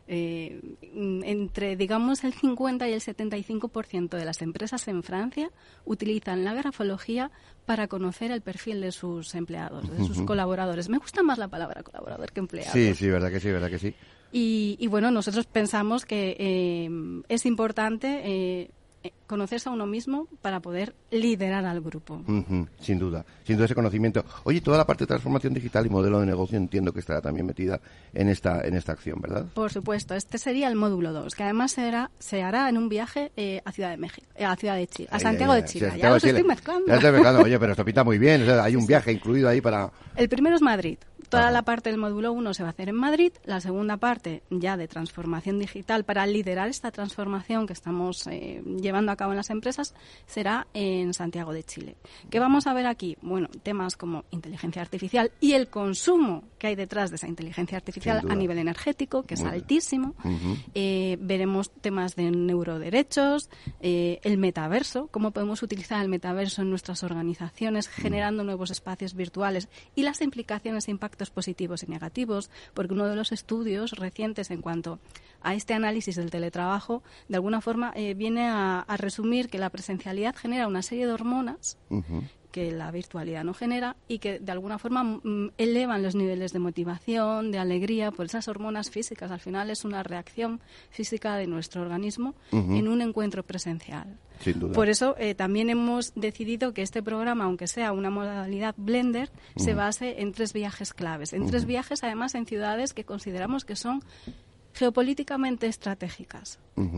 Speaker 5: Entre, digamos, el 50 y el 75% de las empresas en Francia utilizan la grafología para conocer el perfil de sus empleados, de sus colaboradores. Me gusta más la palabra colaborador que empleado.
Speaker 3: Sí, verdad que sí.
Speaker 5: Y bueno, nosotros pensamos que es importante conocerse a uno mismo para poder liderar al grupo.
Speaker 3: Sin duda ese conocimiento. Oye, toda la parte de transformación digital y modelo de negocio entiendo que estará también metida en esta acción, ¿verdad?
Speaker 5: Por supuesto, este sería el módulo 2, que además se hará en un viaje a Ciudad de México, a Santiago de Chile. Ya los estoy mezclando.
Speaker 3: Oye, pero esto pinta muy bien, o sea, hay un viaje incluido ahí para...
Speaker 5: El primero es Madrid. Toda la parte del módulo 1 se va a hacer en Madrid. La segunda parte, ya de transformación digital, para liderar esta transformación que estamos llevando a cabo en las empresas, será en Santiago de Chile. ¿Qué vamos a ver aquí? Bueno, temas como inteligencia artificial y el consumo que hay detrás de esa inteligencia artificial a nivel energético, que es altísimo. Veremos temas de neuroderechos, el metaverso, cómo podemos utilizar el metaverso en nuestras organizaciones, generando nuevos espacios virtuales y las implicaciones e impactos positivos y negativos, porque uno de los estudios recientes en cuanto a este análisis del teletrabajo, de alguna forma viene a resumir que la presencialidad genera una serie de hormonas que la virtualidad no genera y que de alguna forma elevan los niveles de motivación, de alegría, por esas hormonas físicas. Al final es una reacción física de nuestro organismo en un encuentro presencial.
Speaker 3: Sin duda.
Speaker 5: Por eso también hemos decidido que este programa, aunque sea una modalidad blender, se base en 3 viajes claves. En 3 viajes, además, en ciudades que consideramos que son geopolíticamente estratégicas.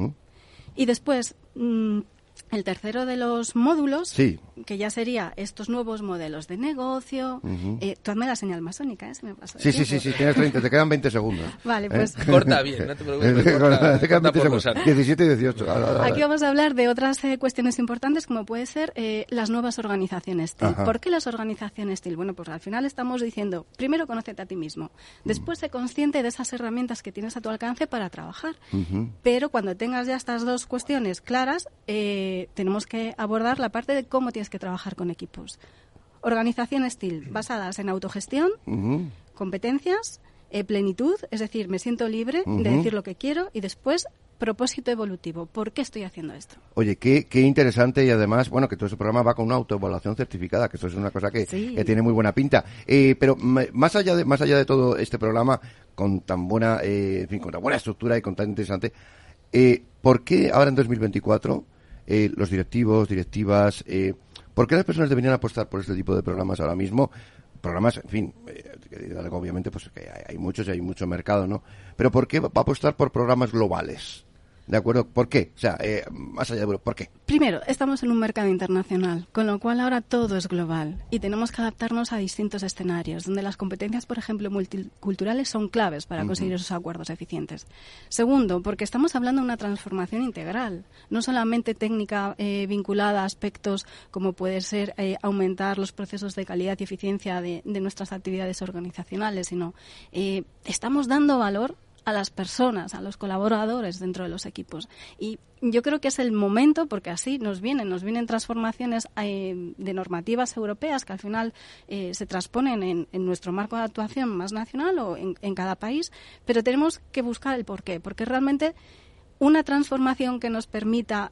Speaker 5: Y después, el tercero de los módulos, que ya sería estos nuevos modelos de negocio. Tú hazme la señal masónica, se me pasó.
Speaker 3: Sí, tienes 30, te quedan 20 segundos.
Speaker 5: Vale, pues...
Speaker 4: Corta bien, no te preocupes.
Speaker 3: Te quedan 20 segundos, 17 y 18.
Speaker 5: Aquí vamos a hablar de otras cuestiones importantes, como puede ser las nuevas organizaciones TIL. ¿Por qué las organizaciones TIL? Bueno, pues al final estamos diciendo, primero, conócete a ti mismo. Después, sé consciente de esas herramientas que tienes a tu alcance para trabajar. Pero cuando tengas ya estas 2 cuestiones claras, tenemos que abordar la parte de cómo tienes que trabajar con equipos. Organizaciones TIL basadas en autogestión, competencias, plenitud, es decir, me siento libre de decir lo que quiero, y después propósito evolutivo. ¿Por qué estoy haciendo esto?
Speaker 3: Oye, qué interesante, y además, bueno, que todo ese programa va con una autoevaluación certificada, que esto es una cosa que tiene muy buena pinta. Pero más allá de todo este programa, con tan buena, con tan buena estructura y con tan interesante, ¿por qué ahora en 2024 los directivos, directivas, por qué las personas deberían apostar por este tipo de programas ahora mismo? Programas, en fin, obviamente pues que hay muchos y hay mucho mercado, ¿no? Pero ¿por qué va a apostar por programas globales? ¿De acuerdo? ¿Por qué? O sea, más allá de... ¿Por qué?
Speaker 5: Primero, estamos en un mercado internacional, con lo cual ahora todo es global y tenemos que adaptarnos a distintos escenarios, donde las competencias, por ejemplo, multiculturales son claves para conseguir esos acuerdos eficientes. Segundo, porque estamos hablando de una transformación integral, no solamente técnica vinculada a aspectos como puede ser aumentar los procesos de calidad y eficiencia de nuestras actividades organizacionales, sino estamos dando valor a las personas, a los colaboradores dentro de los equipos. Y yo creo que es el momento, porque así nos vienen transformaciones de normativas europeas que al final se transponen en nuestro marco de actuación más nacional o en cada país, pero tenemos que buscar el porqué, porque realmente una transformación que nos permita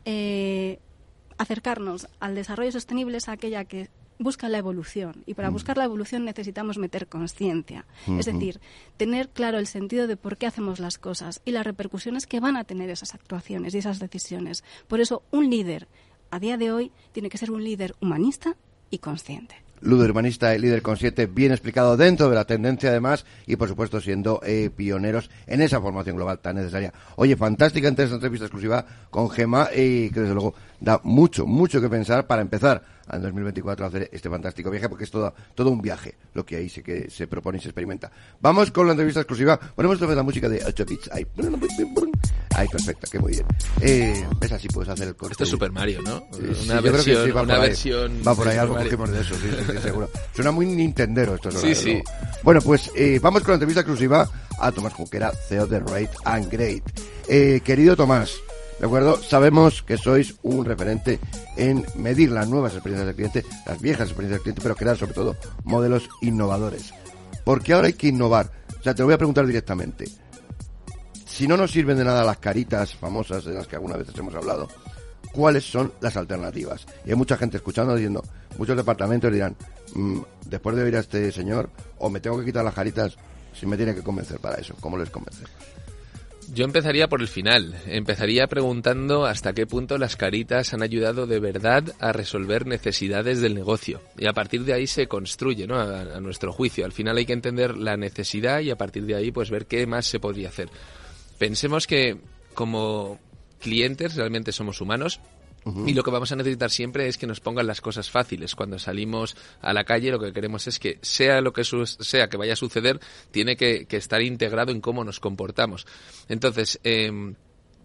Speaker 5: acercarnos al desarrollo sostenible es aquella que busca la evolución, y para buscar la evolución necesitamos meter conciencia, es decir, tener claro el sentido de por qué hacemos las cosas y las repercusiones que van a tener esas actuaciones y esas decisiones. Por eso un líder a día de hoy tiene que ser un líder humanista y consciente.
Speaker 3: Líder humanista y líder consciente, bien explicado dentro de la tendencia además, y por supuesto siendo pioneros en esa formación global tan necesaria. Oye, fantástica entrevista exclusiva con Gemma, que desde luego da mucho que pensar para empezar en 2024 a hacer este fantástico viaje, porque es todo un viaje lo que ahí se propone y se experimenta. Vamos con la entrevista exclusiva. Ponemos otra vez la música de 8 bits. Ahí, perfecto, que muy bien. ¿Ves? Así puedes hacer el corte.
Speaker 4: Esto es Super Mario, ¿no?
Speaker 3: Una versión. Va por ahí, algo cogemos de eso, sí, seguro. Suena muy nintendero esto.
Speaker 4: Sí.
Speaker 3: Bueno, pues vamos con la entrevista exclusiva a Tomás Junquera, CEO de Rate and Grade. Querido Tomás, ¿de acuerdo? Sabemos que sois un referente en medir las nuevas experiencias del cliente, las viejas experiencias del cliente, pero crear sobre todo modelos innovadores. Porque ahora hay que innovar. O sea, te lo voy a preguntar directamente. Si no nos sirven de nada las caritas famosas de las que algunas veces hemos hablado, ¿cuáles son las alternativas? Y hay mucha gente escuchando, diciendo, muchos departamentos dirán, después de oír a este señor, o me tengo que quitar las caritas, si me tiene que convencer para eso. ¿Cómo les convence?
Speaker 4: Yo empezaría por el final. Empezaría preguntando hasta qué punto las caritas han ayudado de verdad a resolver necesidades del negocio. Y a partir de ahí se construye, ¿no? A nuestro juicio. Al final hay que entender la necesidad y a partir de ahí pues ver qué más se podría hacer. Pensemos que como clientes realmente somos humanos. Y lo que vamos a necesitar siempre es que nos pongan las cosas fáciles. Cuando salimos a la calle lo que queremos es que sea lo que sea que vaya a suceder, tiene que estar integrado en cómo nos comportamos. Entonces,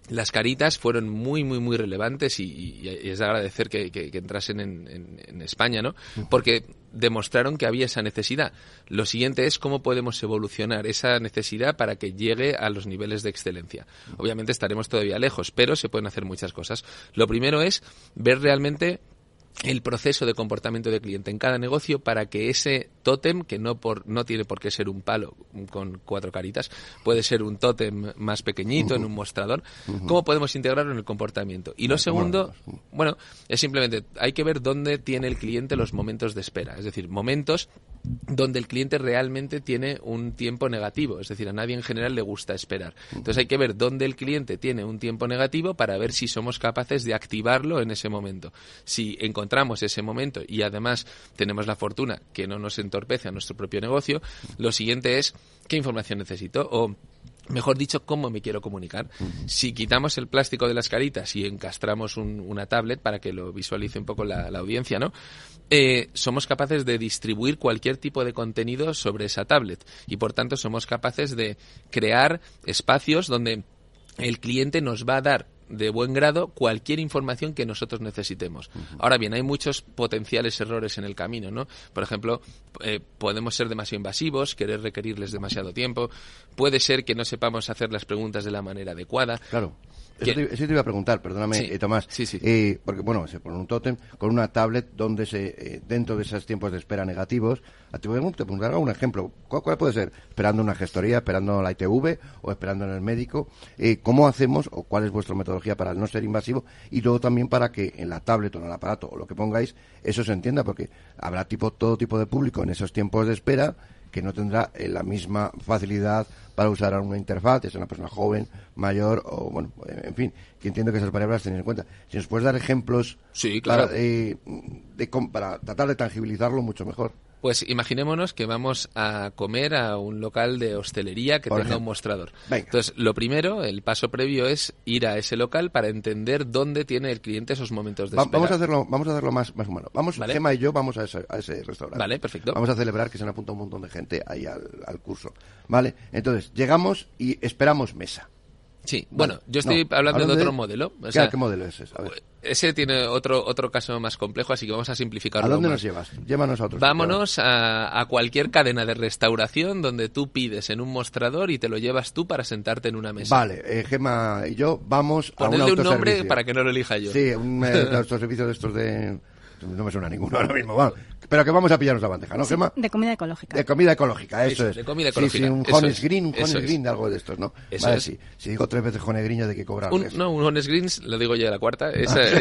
Speaker 4: las caritas fueron muy, muy, muy relevantes y es de agradecer que entrasen en España, ¿no? Porque demostraron que había esa necesidad. Lo siguiente es cómo podemos evolucionar esa necesidad para que llegue a los niveles de excelencia. Obviamente estaremos todavía lejos, pero se pueden hacer muchas cosas. Lo primero es ver realmente el proceso de comportamiento de cliente en cada negocio para que ese tótem, que no tiene por qué ser un palo con 4 caritas, puede ser un tótem más pequeñito en un mostrador, ¿cómo podemos integrarlo en el comportamiento? Y lo segundo, bueno, es simplemente hay que ver dónde tiene el cliente los momentos de espera, es decir, momentos donde el cliente realmente tiene un tiempo negativo, es decir, a nadie en general le gusta esperar. Entonces hay que ver dónde el cliente tiene un tiempo negativo para ver si somos capaces de activarlo en ese momento. Si encontramos ese momento y además tenemos la fortuna que no nos entorpece a nuestro propio negocio, lo siguiente es ¿qué información necesito? O mejor dicho, ¿cómo me quiero comunicar? Si quitamos el plástico de las caritas y encastramos una tablet para que lo visualice un poco la audiencia, ¿no? Somos capaces de distribuir cualquier tipo de contenido sobre esa tablet y, por tanto, somos capaces de crear espacios donde el cliente nos va a dar de buen grado cualquier información que nosotros necesitemos. Ahora bien, hay muchos potenciales errores en el camino, ¿no? Por ejemplo, podemos ser demasiado invasivos, querer requerirles demasiado tiempo, puede ser que no sepamos hacer las preguntas de la manera adecuada.
Speaker 3: Claro. Eso te iba a preguntar, perdóname,
Speaker 4: sí,
Speaker 3: Tomás.
Speaker 4: Sí.
Speaker 3: Porque, bueno, se pone un tótem con una tablet donde dentro de esos tiempos de espera negativos, te pondré un ejemplo. ¿Cuál puede ser? Esperando una gestoría, esperando la ITV o esperando en el médico. ¿Cómo hacemos o cuál es vuestra metodología para no ser invasivo? Y luego también para que en la tablet o en el aparato o lo que pongáis, eso se entienda, porque habrá todo tipo de público en esos tiempos de espera que no tendrá la misma facilidad para usar una interfaz, es una persona joven, mayor, o bueno, en fin, que entiendo que esas variables tenéis en cuenta. Si nos puedes dar ejemplos
Speaker 4: sí, claro,
Speaker 3: para tratar de tangibilizarlo mucho mejor.
Speaker 4: Pues imaginémonos que vamos a comer a un local de hostelería que tenga un mostrador.
Speaker 3: Venga.
Speaker 4: Entonces, lo primero, el paso previo es ir a ese local para entender dónde tiene el cliente esos momentos de espera.
Speaker 3: Vamos a hacerlo más humano. ¿Vale? Gemma y yo vamos a ese restaurante.
Speaker 4: Vale, perfecto.
Speaker 3: Vamos a celebrar que se han apuntado un montón de gente ahí al curso. ¿Vale? Entonces, llegamos y esperamos mesa.
Speaker 4: Sí, bueno, vale. Yo estoy hablando de otro modelo. O
Speaker 3: sea, ¿qué modelo es ese? A ver.
Speaker 4: Ese tiene otro caso más complejo, así que vamos a simplificarlo.
Speaker 3: ¿A dónde
Speaker 4: más.
Speaker 3: Nos llevas? Llévanos a otro.
Speaker 4: Vámonos a cualquier cadena de restauración donde tú pides en un mostrador y te lo llevas tú para sentarte en una mesa.
Speaker 3: Vale, Gemma y yo vamos a un autoservicio.
Speaker 4: un nombre para que no lo elija yo.
Speaker 3: Sí, un autoservicio de estos de... No me suena ninguno ahora mismo, vale. Pero que vamos a pillarnos la bandeja, ¿no, Gemma?
Speaker 5: De comida ecológica.
Speaker 3: De comida ecológica, eso es.
Speaker 4: De comida ecológica.
Speaker 3: Sí, un Honest Green de algo de estos, ¿no?
Speaker 4: Eso
Speaker 3: vale,
Speaker 4: es.
Speaker 3: sí. Si digo 3 veces Honest Green, ya de que cobrar.
Speaker 4: Un Honest Greens, lo digo ya la cuarta.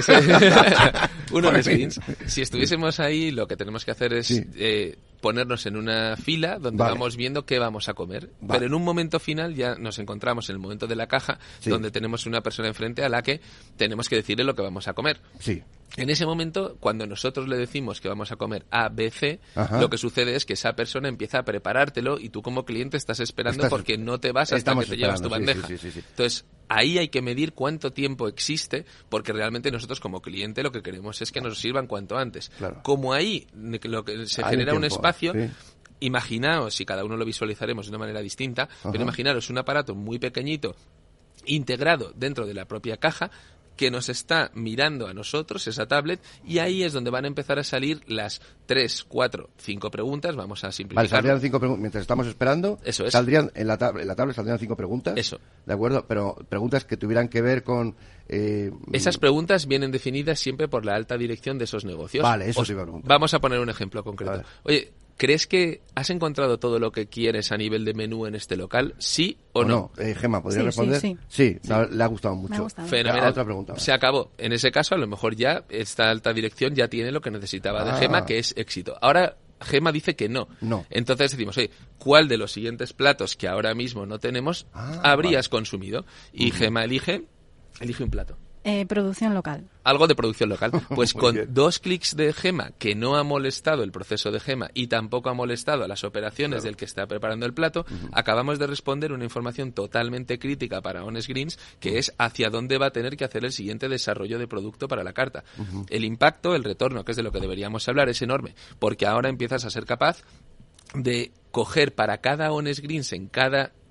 Speaker 4: Un Honest Greens. Si estuviésemos ahí, lo que tenemos que hacer es ponernos en una fila donde vamos viendo qué vamos a comer. Pero en un momento final ya nos encontramos en el momento de la caja, donde tenemos una persona enfrente a la que tenemos que decirle lo que vamos a comer.
Speaker 3: Sí.
Speaker 4: En ese momento, cuando nosotros le decimos que vamos a comer A, B, C, lo que sucede es que esa persona empieza a preparártelo y tú como cliente estás esperando porque no te vas hasta que te llevas tu bandeja.
Speaker 3: Sí.
Speaker 4: Entonces, ahí hay que medir cuánto tiempo existe, porque realmente nosotros como cliente lo que queremos es que nos sirvan cuanto antes.
Speaker 3: Claro.
Speaker 4: Como ahí lo que se genera un espacio... Imaginaos, y cada uno lo visualizaremos de una manera distinta, pero imaginaros un aparato muy pequeñito integrado dentro de la propia caja que nos está mirando a nosotros, esa tablet, y ahí es donde van a empezar a salir las 3, 4, 5 preguntas, vamos a simplificar.
Speaker 3: Vale, saldrían 5 preguntas, mientras estamos esperando,
Speaker 4: eso es.
Speaker 3: Saldrían en la tablet saldrían 5 preguntas,
Speaker 4: eso.
Speaker 3: ¿De acuerdo? Pero preguntas que tuvieran que ver con...
Speaker 4: Esas preguntas vienen definidas siempre por la alta dirección de esos negocios.
Speaker 3: Vale, eso sí iba a preguntar.
Speaker 4: Vamos a poner un ejemplo concreto.
Speaker 3: Vale.
Speaker 4: Oye, ¿crees que has encontrado todo lo que quieres a nivel de menú en este local? ¿Sí o no?
Speaker 3: Gemma, ¿podría responder?
Speaker 5: Sí.
Speaker 3: Le ha gustado mucho.
Speaker 5: Me ha gustado.
Speaker 4: Fenomenal.
Speaker 3: Otra pregunta.
Speaker 4: Se acabó. En ese caso, a lo mejor ya esta alta dirección ya tiene lo que necesitaba de Gemma, que es éxito. Ahora, Gemma dice que no. Entonces decimos, oye, ¿cuál de los siguientes platos que ahora mismo no tenemos habrías consumido? Y Gemma elige un plato.
Speaker 5: Producción local.
Speaker 4: Algo de producción local. Pues con 2 clics de Gemma, que no ha molestado el proceso de Gemma y tampoco ha molestado a las operaciones del que está preparando el plato, acabamos de responder una información totalmente crítica para Honest Greens, que es hacia dónde va a tener que hacer el siguiente desarrollo de producto para la carta. El impacto, el retorno, que es de lo que deberíamos hablar, es enorme, porque ahora empiezas a ser capaz de coger para cada Honest Greens en cada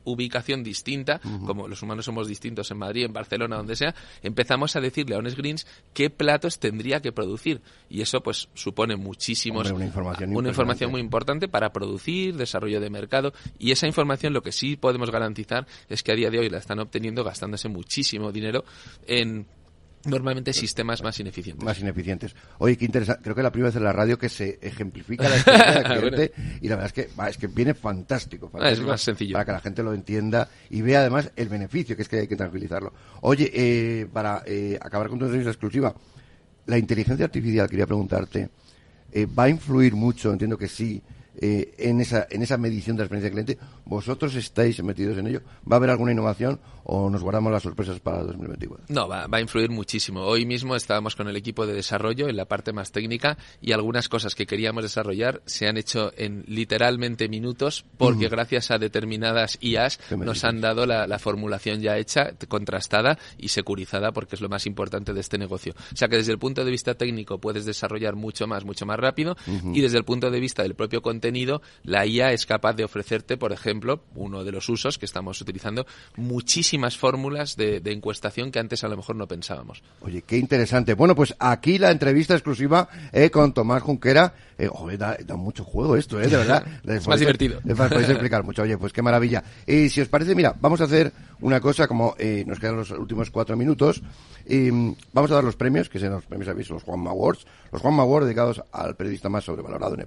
Speaker 4: ubicación distinta, como los humanos somos distintos en Madrid, en Barcelona, donde sea, empezamos a decirle a Honest Greens qué platos tendría que producir. Y eso pues supone muchísimos...
Speaker 3: Hombre, una
Speaker 4: información muy importante para producir, desarrollo de mercado, y esa información lo que sí podemos garantizar es que a día de hoy la están obteniendo gastándose muchísimo dinero en normalmente sistemas más ineficientes.
Speaker 3: Oye, qué interesante. Creo que es la primera vez en la radio que se ejemplifica la experiencia del cliente y la verdad es que viene fantástico.
Speaker 4: Es más sencillo.
Speaker 3: Para que la gente lo entienda y vea además el beneficio, que es que hay que tranquilizarlo. Oye, para acabar con tu entrevista exclusiva, la inteligencia artificial, quería preguntarte, ¿va a influir mucho? Entiendo que sí. En esa medición de la experiencia del cliente, ¿vosotros estáis metidos en ello? ¿Va a haber alguna innovación o nos guardamos las sorpresas para 2024?
Speaker 4: No, va a influir muchísimo. Hoy mismo estábamos con el equipo de desarrollo en la parte más técnica y algunas cosas que queríamos desarrollar se han hecho en literalmente minutos porque gracias a determinadas IAs nos han dado la formulación ya hecha, contrastada y securizada, porque es lo más importante de este negocio. O sea que desde el punto de vista técnico puedes desarrollar mucho más rápido y desde el punto de vista del propio contenido, la IA es capaz de ofrecerte, por ejemplo, uno de los usos que estamos utilizando, muchísimas fórmulas de encuestación que antes a lo mejor no pensábamos.
Speaker 3: Oye, qué interesante. Bueno, pues aquí la entrevista exclusiva con Tomás Junquera. Da mucho juego esto, de verdad.
Speaker 4: Es más divertido.
Speaker 3: Podéis explicar mucho. Oye, pues qué maravilla. Si os parece, mira, vamos a hacer una cosa, como nos quedan los últimos 4 minutos. Vamos a dar los premios, que sean los premios avisos, los Juanma Awards. Los Juanma Awards dedicados al periodista más sobrevalorado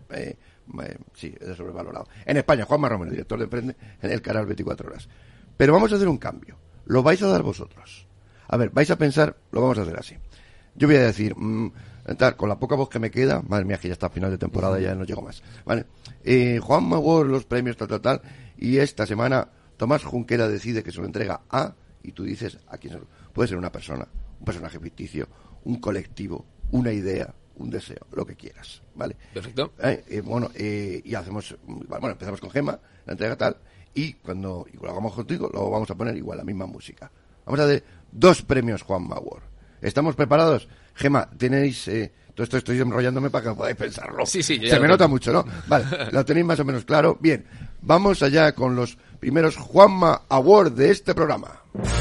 Speaker 3: es sobrevalorado. En España, Juanma Romero, director de Emprende en el canal 24 Horas. Pero vamos a hacer un cambio. Lo vais a dar vosotros. A ver, vais a pensar, lo vamos a hacer así. Yo voy a decir, con la poca voz que me queda, madre mía, que ya está a final de temporada, ya no llego más. ¿Vale? Juanma Award, los premios, tal. Y esta semana, Tomás Junquera decide que se lo entrega a, y tú dices a quién se lo... Puede ser una persona, un personaje ficticio, un colectivo, una idea, un deseo, lo que quieras, ¿vale?
Speaker 4: Perfecto.
Speaker 3: Y hacemos, empezamos con Gemma, la entrega tal, y cuando lo hagamos contigo, lo vamos a poner igual, la misma música. Vamos a dar 2 premios Juanma Award. ¿Estamos preparados? Gemma, tenéis... todo esto estoy enrollándome para que podáis pensarlo.
Speaker 4: Sí,
Speaker 3: se me nota mucho, ¿no? Vale, lo tenéis más o menos claro. Bien, vamos allá con los primeros Juanma Award de este programa.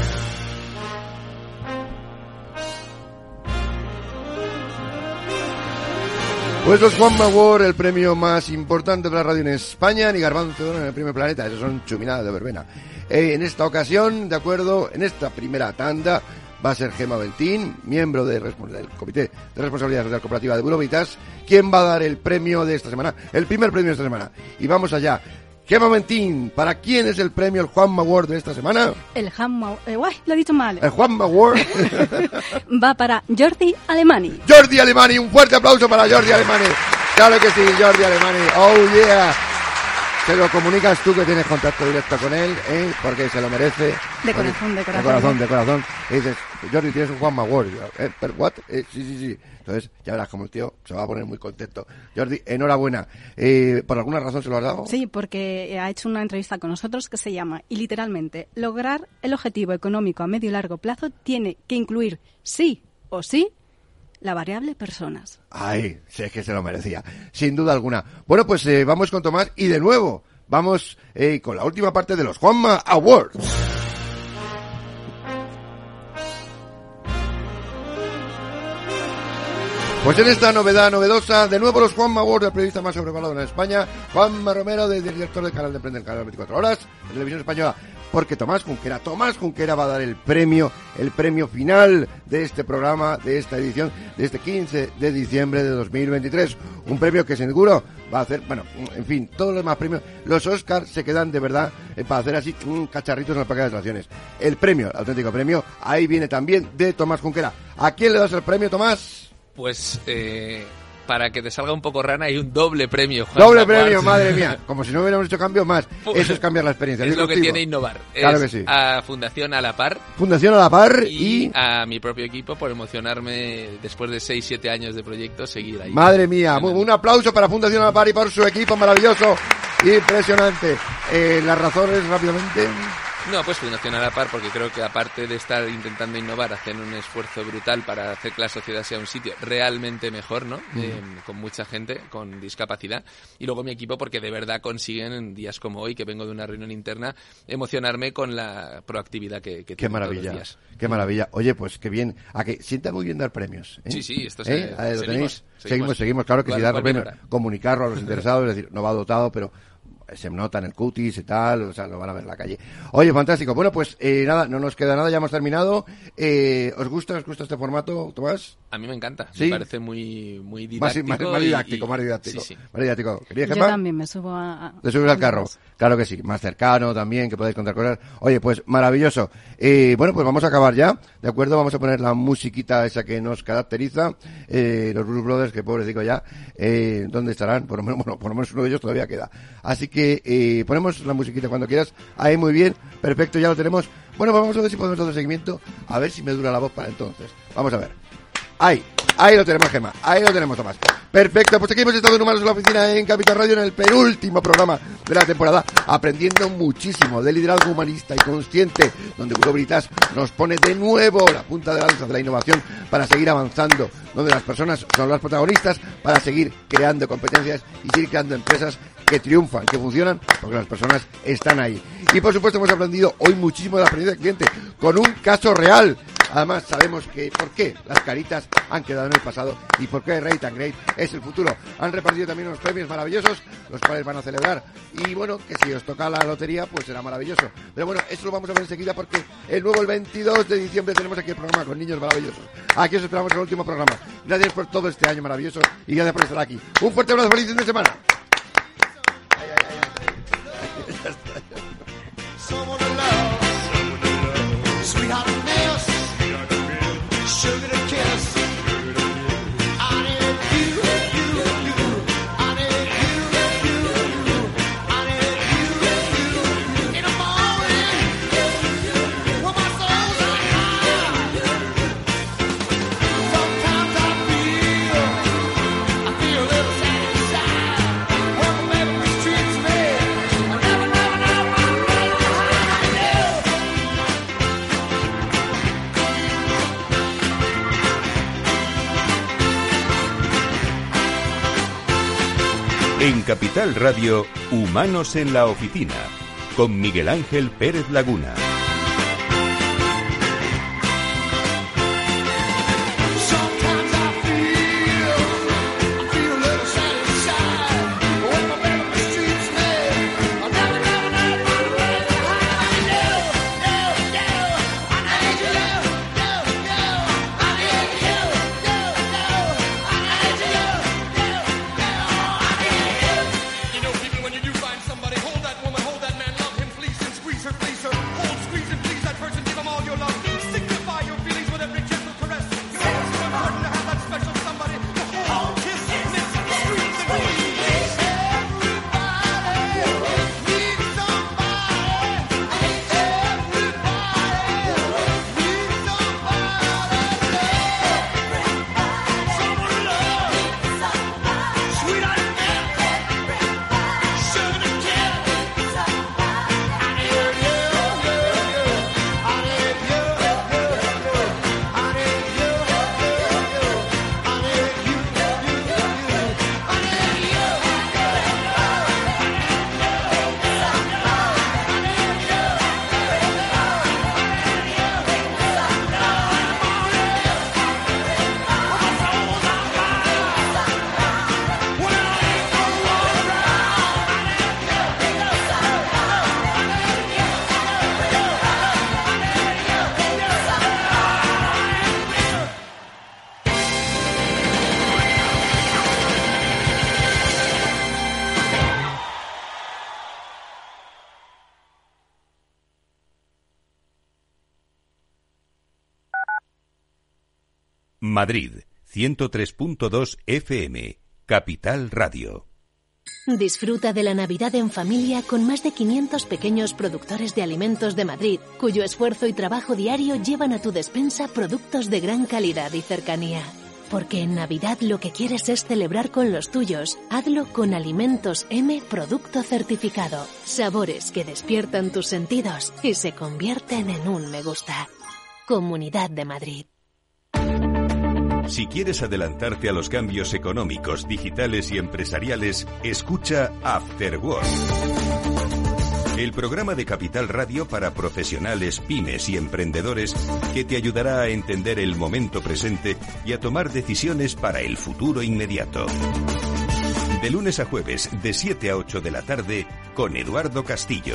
Speaker 3: Pues los Juanma Award, el premio más importante de la radio en España, ni Garbanzo en el primer planeta, esos son chuminadas de verbena. En esta ocasión, de acuerdo, en esta primera tanda, va a ser Gemma Bentín, miembro del Comité de Responsabilidad Social Cooperativa de Burovitas, quien va a dar el premio de esta semana, el primer premio de esta semana. Y vamos allá. Gemma Bentín, ¿para quién es el premio, el Juanma Award de esta semana?
Speaker 5: El Juanma... lo he dicho mal.
Speaker 3: El Juanma Award
Speaker 5: va para Jordi Alemany.
Speaker 3: Jordi Alemany, un fuerte aplauso para Jordi Alemany. Claro que sí, Jordi Alemany. Oh yeah. Te lo comunicas tú, que tienes contacto directo con él, porque se lo merece.
Speaker 5: De
Speaker 3: corazón. Y dices, Jordi, tienes un Juanma Award. ¿Pero what? Sí. Entonces, ya verás como el tío se va a poner muy contento. Jordi, enhorabuena. ¿Por alguna razón se lo has dado?
Speaker 5: Sí, porque ha hecho una entrevista con nosotros que se llama, y literalmente, lograr el objetivo económico a medio y largo plazo tiene que incluir, sí o sí, la variable personas.
Speaker 3: Ay, sé que se lo merecía, sin duda alguna. Bueno, pues vamos con Tomás y de nuevo vamos con la última parte de los Juanma Awards. Pues en esta novedad novedosa, de nuevo los Juanma Awards, el periodista más sobrevalorado en España, Juanma Romero, director del canal de Emprende, el canal 24 Horas, de Televisión Española, porque Tomás Junquera va a dar el premio final de este programa, de esta edición, de este 15 de diciembre de 2023. Un premio que seguro va a hacer, en fin, todos los demás premios, los Oscars se quedan de verdad para hacer así cacharritos en las paquetes de relaciones. El premio, el auténtico premio, ahí viene también de Tomás Junquera. ¿A quién le das el premio, Tomás?
Speaker 4: Pues para que te salga un poco rana hay un doble premio.
Speaker 3: Doble premio, madre mía. Como si no hubiéramos hecho cambios más. Eso es cambiar la experiencia.
Speaker 4: Es lo que tiene innovar.
Speaker 3: Claro que sí.
Speaker 4: A Fundación A la Par.
Speaker 3: Fundación A la Par y
Speaker 4: a mi propio equipo por emocionarme después de 6-7 años de proyecto seguir ahí.
Speaker 3: Madre mía. Un aplauso para Fundación A la Par y por su equipo maravilloso. Impresionante. Las razones rápidamente.
Speaker 4: No, pues Fundación a la Par, porque creo que aparte de estar intentando innovar, hacen un esfuerzo brutal para hacer que la sociedad sea un sitio realmente mejor, ¿no? Con mucha gente con discapacidad. Y luego mi equipo, porque de verdad consiguen en días como hoy, que vengo de una reunión interna, emocionarme con la proactividad que
Speaker 3: tienen todos los días. Qué maravilla. Oye, pues qué bien. ¿A que sienta muy bien dar premios?
Speaker 4: Sí, esto
Speaker 3: ¿Lo tenéis? Seguimos. Claro que sí, dar premios, comunicarlo a los interesados, es decir, no va dotado, pero se nota en el cutis y tal, o sea, lo van a ver en la calle. Oye, fantástico. Bueno, pues nada, no nos queda nada, ya hemos terminado. ¿Os gusta este formato, Tomás?
Speaker 4: A mí me encanta,
Speaker 3: ¿sí?
Speaker 4: Me parece muy didáctico.
Speaker 3: Más didáctico.
Speaker 4: Sí.
Speaker 3: Más didáctico.
Speaker 5: Yo también me subo
Speaker 3: ¿Te subes al carro? Claro que sí, más cercano también, que podéis contar cosas. Oye, pues maravilloso. Bueno, pues vamos a acabar ya, ¿de acuerdo? Vamos a poner la musiquita esa que nos caracteriza. Los Blues Brothers, que pobrecito ya, ¿dónde estarán? Por lo menos uno de ellos todavía queda. Así que ponemos la musiquita cuando quieras. Ahí, muy bien, perfecto, ya lo tenemos. Bueno, pues vamos a ver si podemos hacer seguimiento, a ver si me dura la voz para entonces. Vamos a ver. Ahí lo tenemos, Gemma. Ahí lo tenemos, Tomás. Perfecto, pues aquí hemos estado en Humanos en la Oficina en Capital Radio, en el penúltimo programa de la temporada, aprendiendo muchísimo de liderazgo humanista y consciente, donde Hugo Britas nos pone de nuevo la punta de lanza de la innovación para seguir avanzando, donde las personas son las protagonistas para seguir creando competencias y seguir creando empresas que triunfan, que funcionan, porque las personas están ahí. Y por supuesto hemos aprendido hoy muchísimo de la experiencia del cliente, con un caso real. Además sabemos que por qué las caritas han quedado en el pasado y por qué Rate and Grade es el futuro. Han repartido también unos premios maravillosos, los cuales van a celebrar. Y bueno, que si os toca la lotería, pues será maravilloso. Pero bueno, eso lo vamos a ver enseguida porque el 22 de diciembre tenemos aquí el programa con niños maravillosos. Aquí os esperamos en el último programa. Gracias por todo este año maravilloso y gracias por estar aquí. Un fuerte abrazo, feliz fin de semana.
Speaker 1: En Capital Radio, Humanos en la Oficina, con Miguel Ángel Pérez Laguna. Madrid, 103.2 FM, Capital Radio.
Speaker 12: Disfruta de la Navidad en familia con más de 500 pequeños productores de alimentos de Madrid, cuyo esfuerzo y trabajo diario llevan a tu despensa productos de gran calidad y cercanía. Porque en Navidad lo que quieres es celebrar con los tuyos. Hazlo con Alimentos M Producto Certificado. Sabores que despiertan tus sentidos y se convierten en un me gusta. Comunidad de Madrid.
Speaker 1: Si quieres adelantarte a los cambios económicos, digitales y empresariales, escucha After Work. El programa de Capital Radio para profesionales, pymes y emprendedores que te ayudará a entender el momento presente y a tomar decisiones para el futuro inmediato. De lunes a jueves, de 7 a 8 de la tarde, con Eduardo Castillo.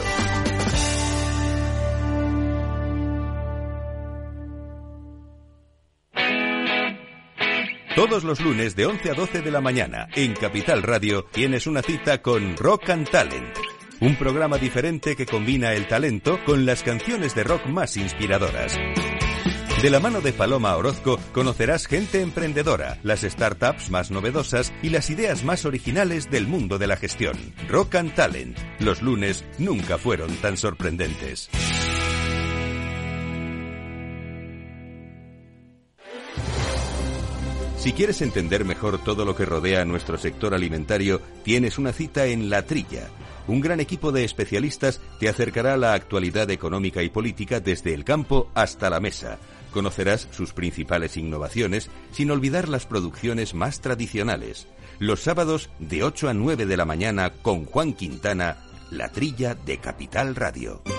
Speaker 1: Todos los lunes de 11 a 12 de la mañana, en Capital Radio, tienes una cita con Rock and Talent. Un programa diferente que combina el talento con las canciones de rock más inspiradoras. De la mano de Paloma Orozco conocerás gente emprendedora, las startups más novedosas y las ideas más originales del mundo de la gestión. Rock and Talent. Los lunes nunca fueron tan sorprendentes. Si quieres entender mejor todo lo que rodea a nuestro sector alimentario, tienes una cita en La Trilla. Un gran equipo de especialistas te acercará a la actualidad económica y política desde el campo hasta la mesa. Conocerás sus principales innovaciones, sin olvidar las producciones más tradicionales. Los sábados de 8 a 9 de la mañana con Juan Quintana, La Trilla de Capital Radio.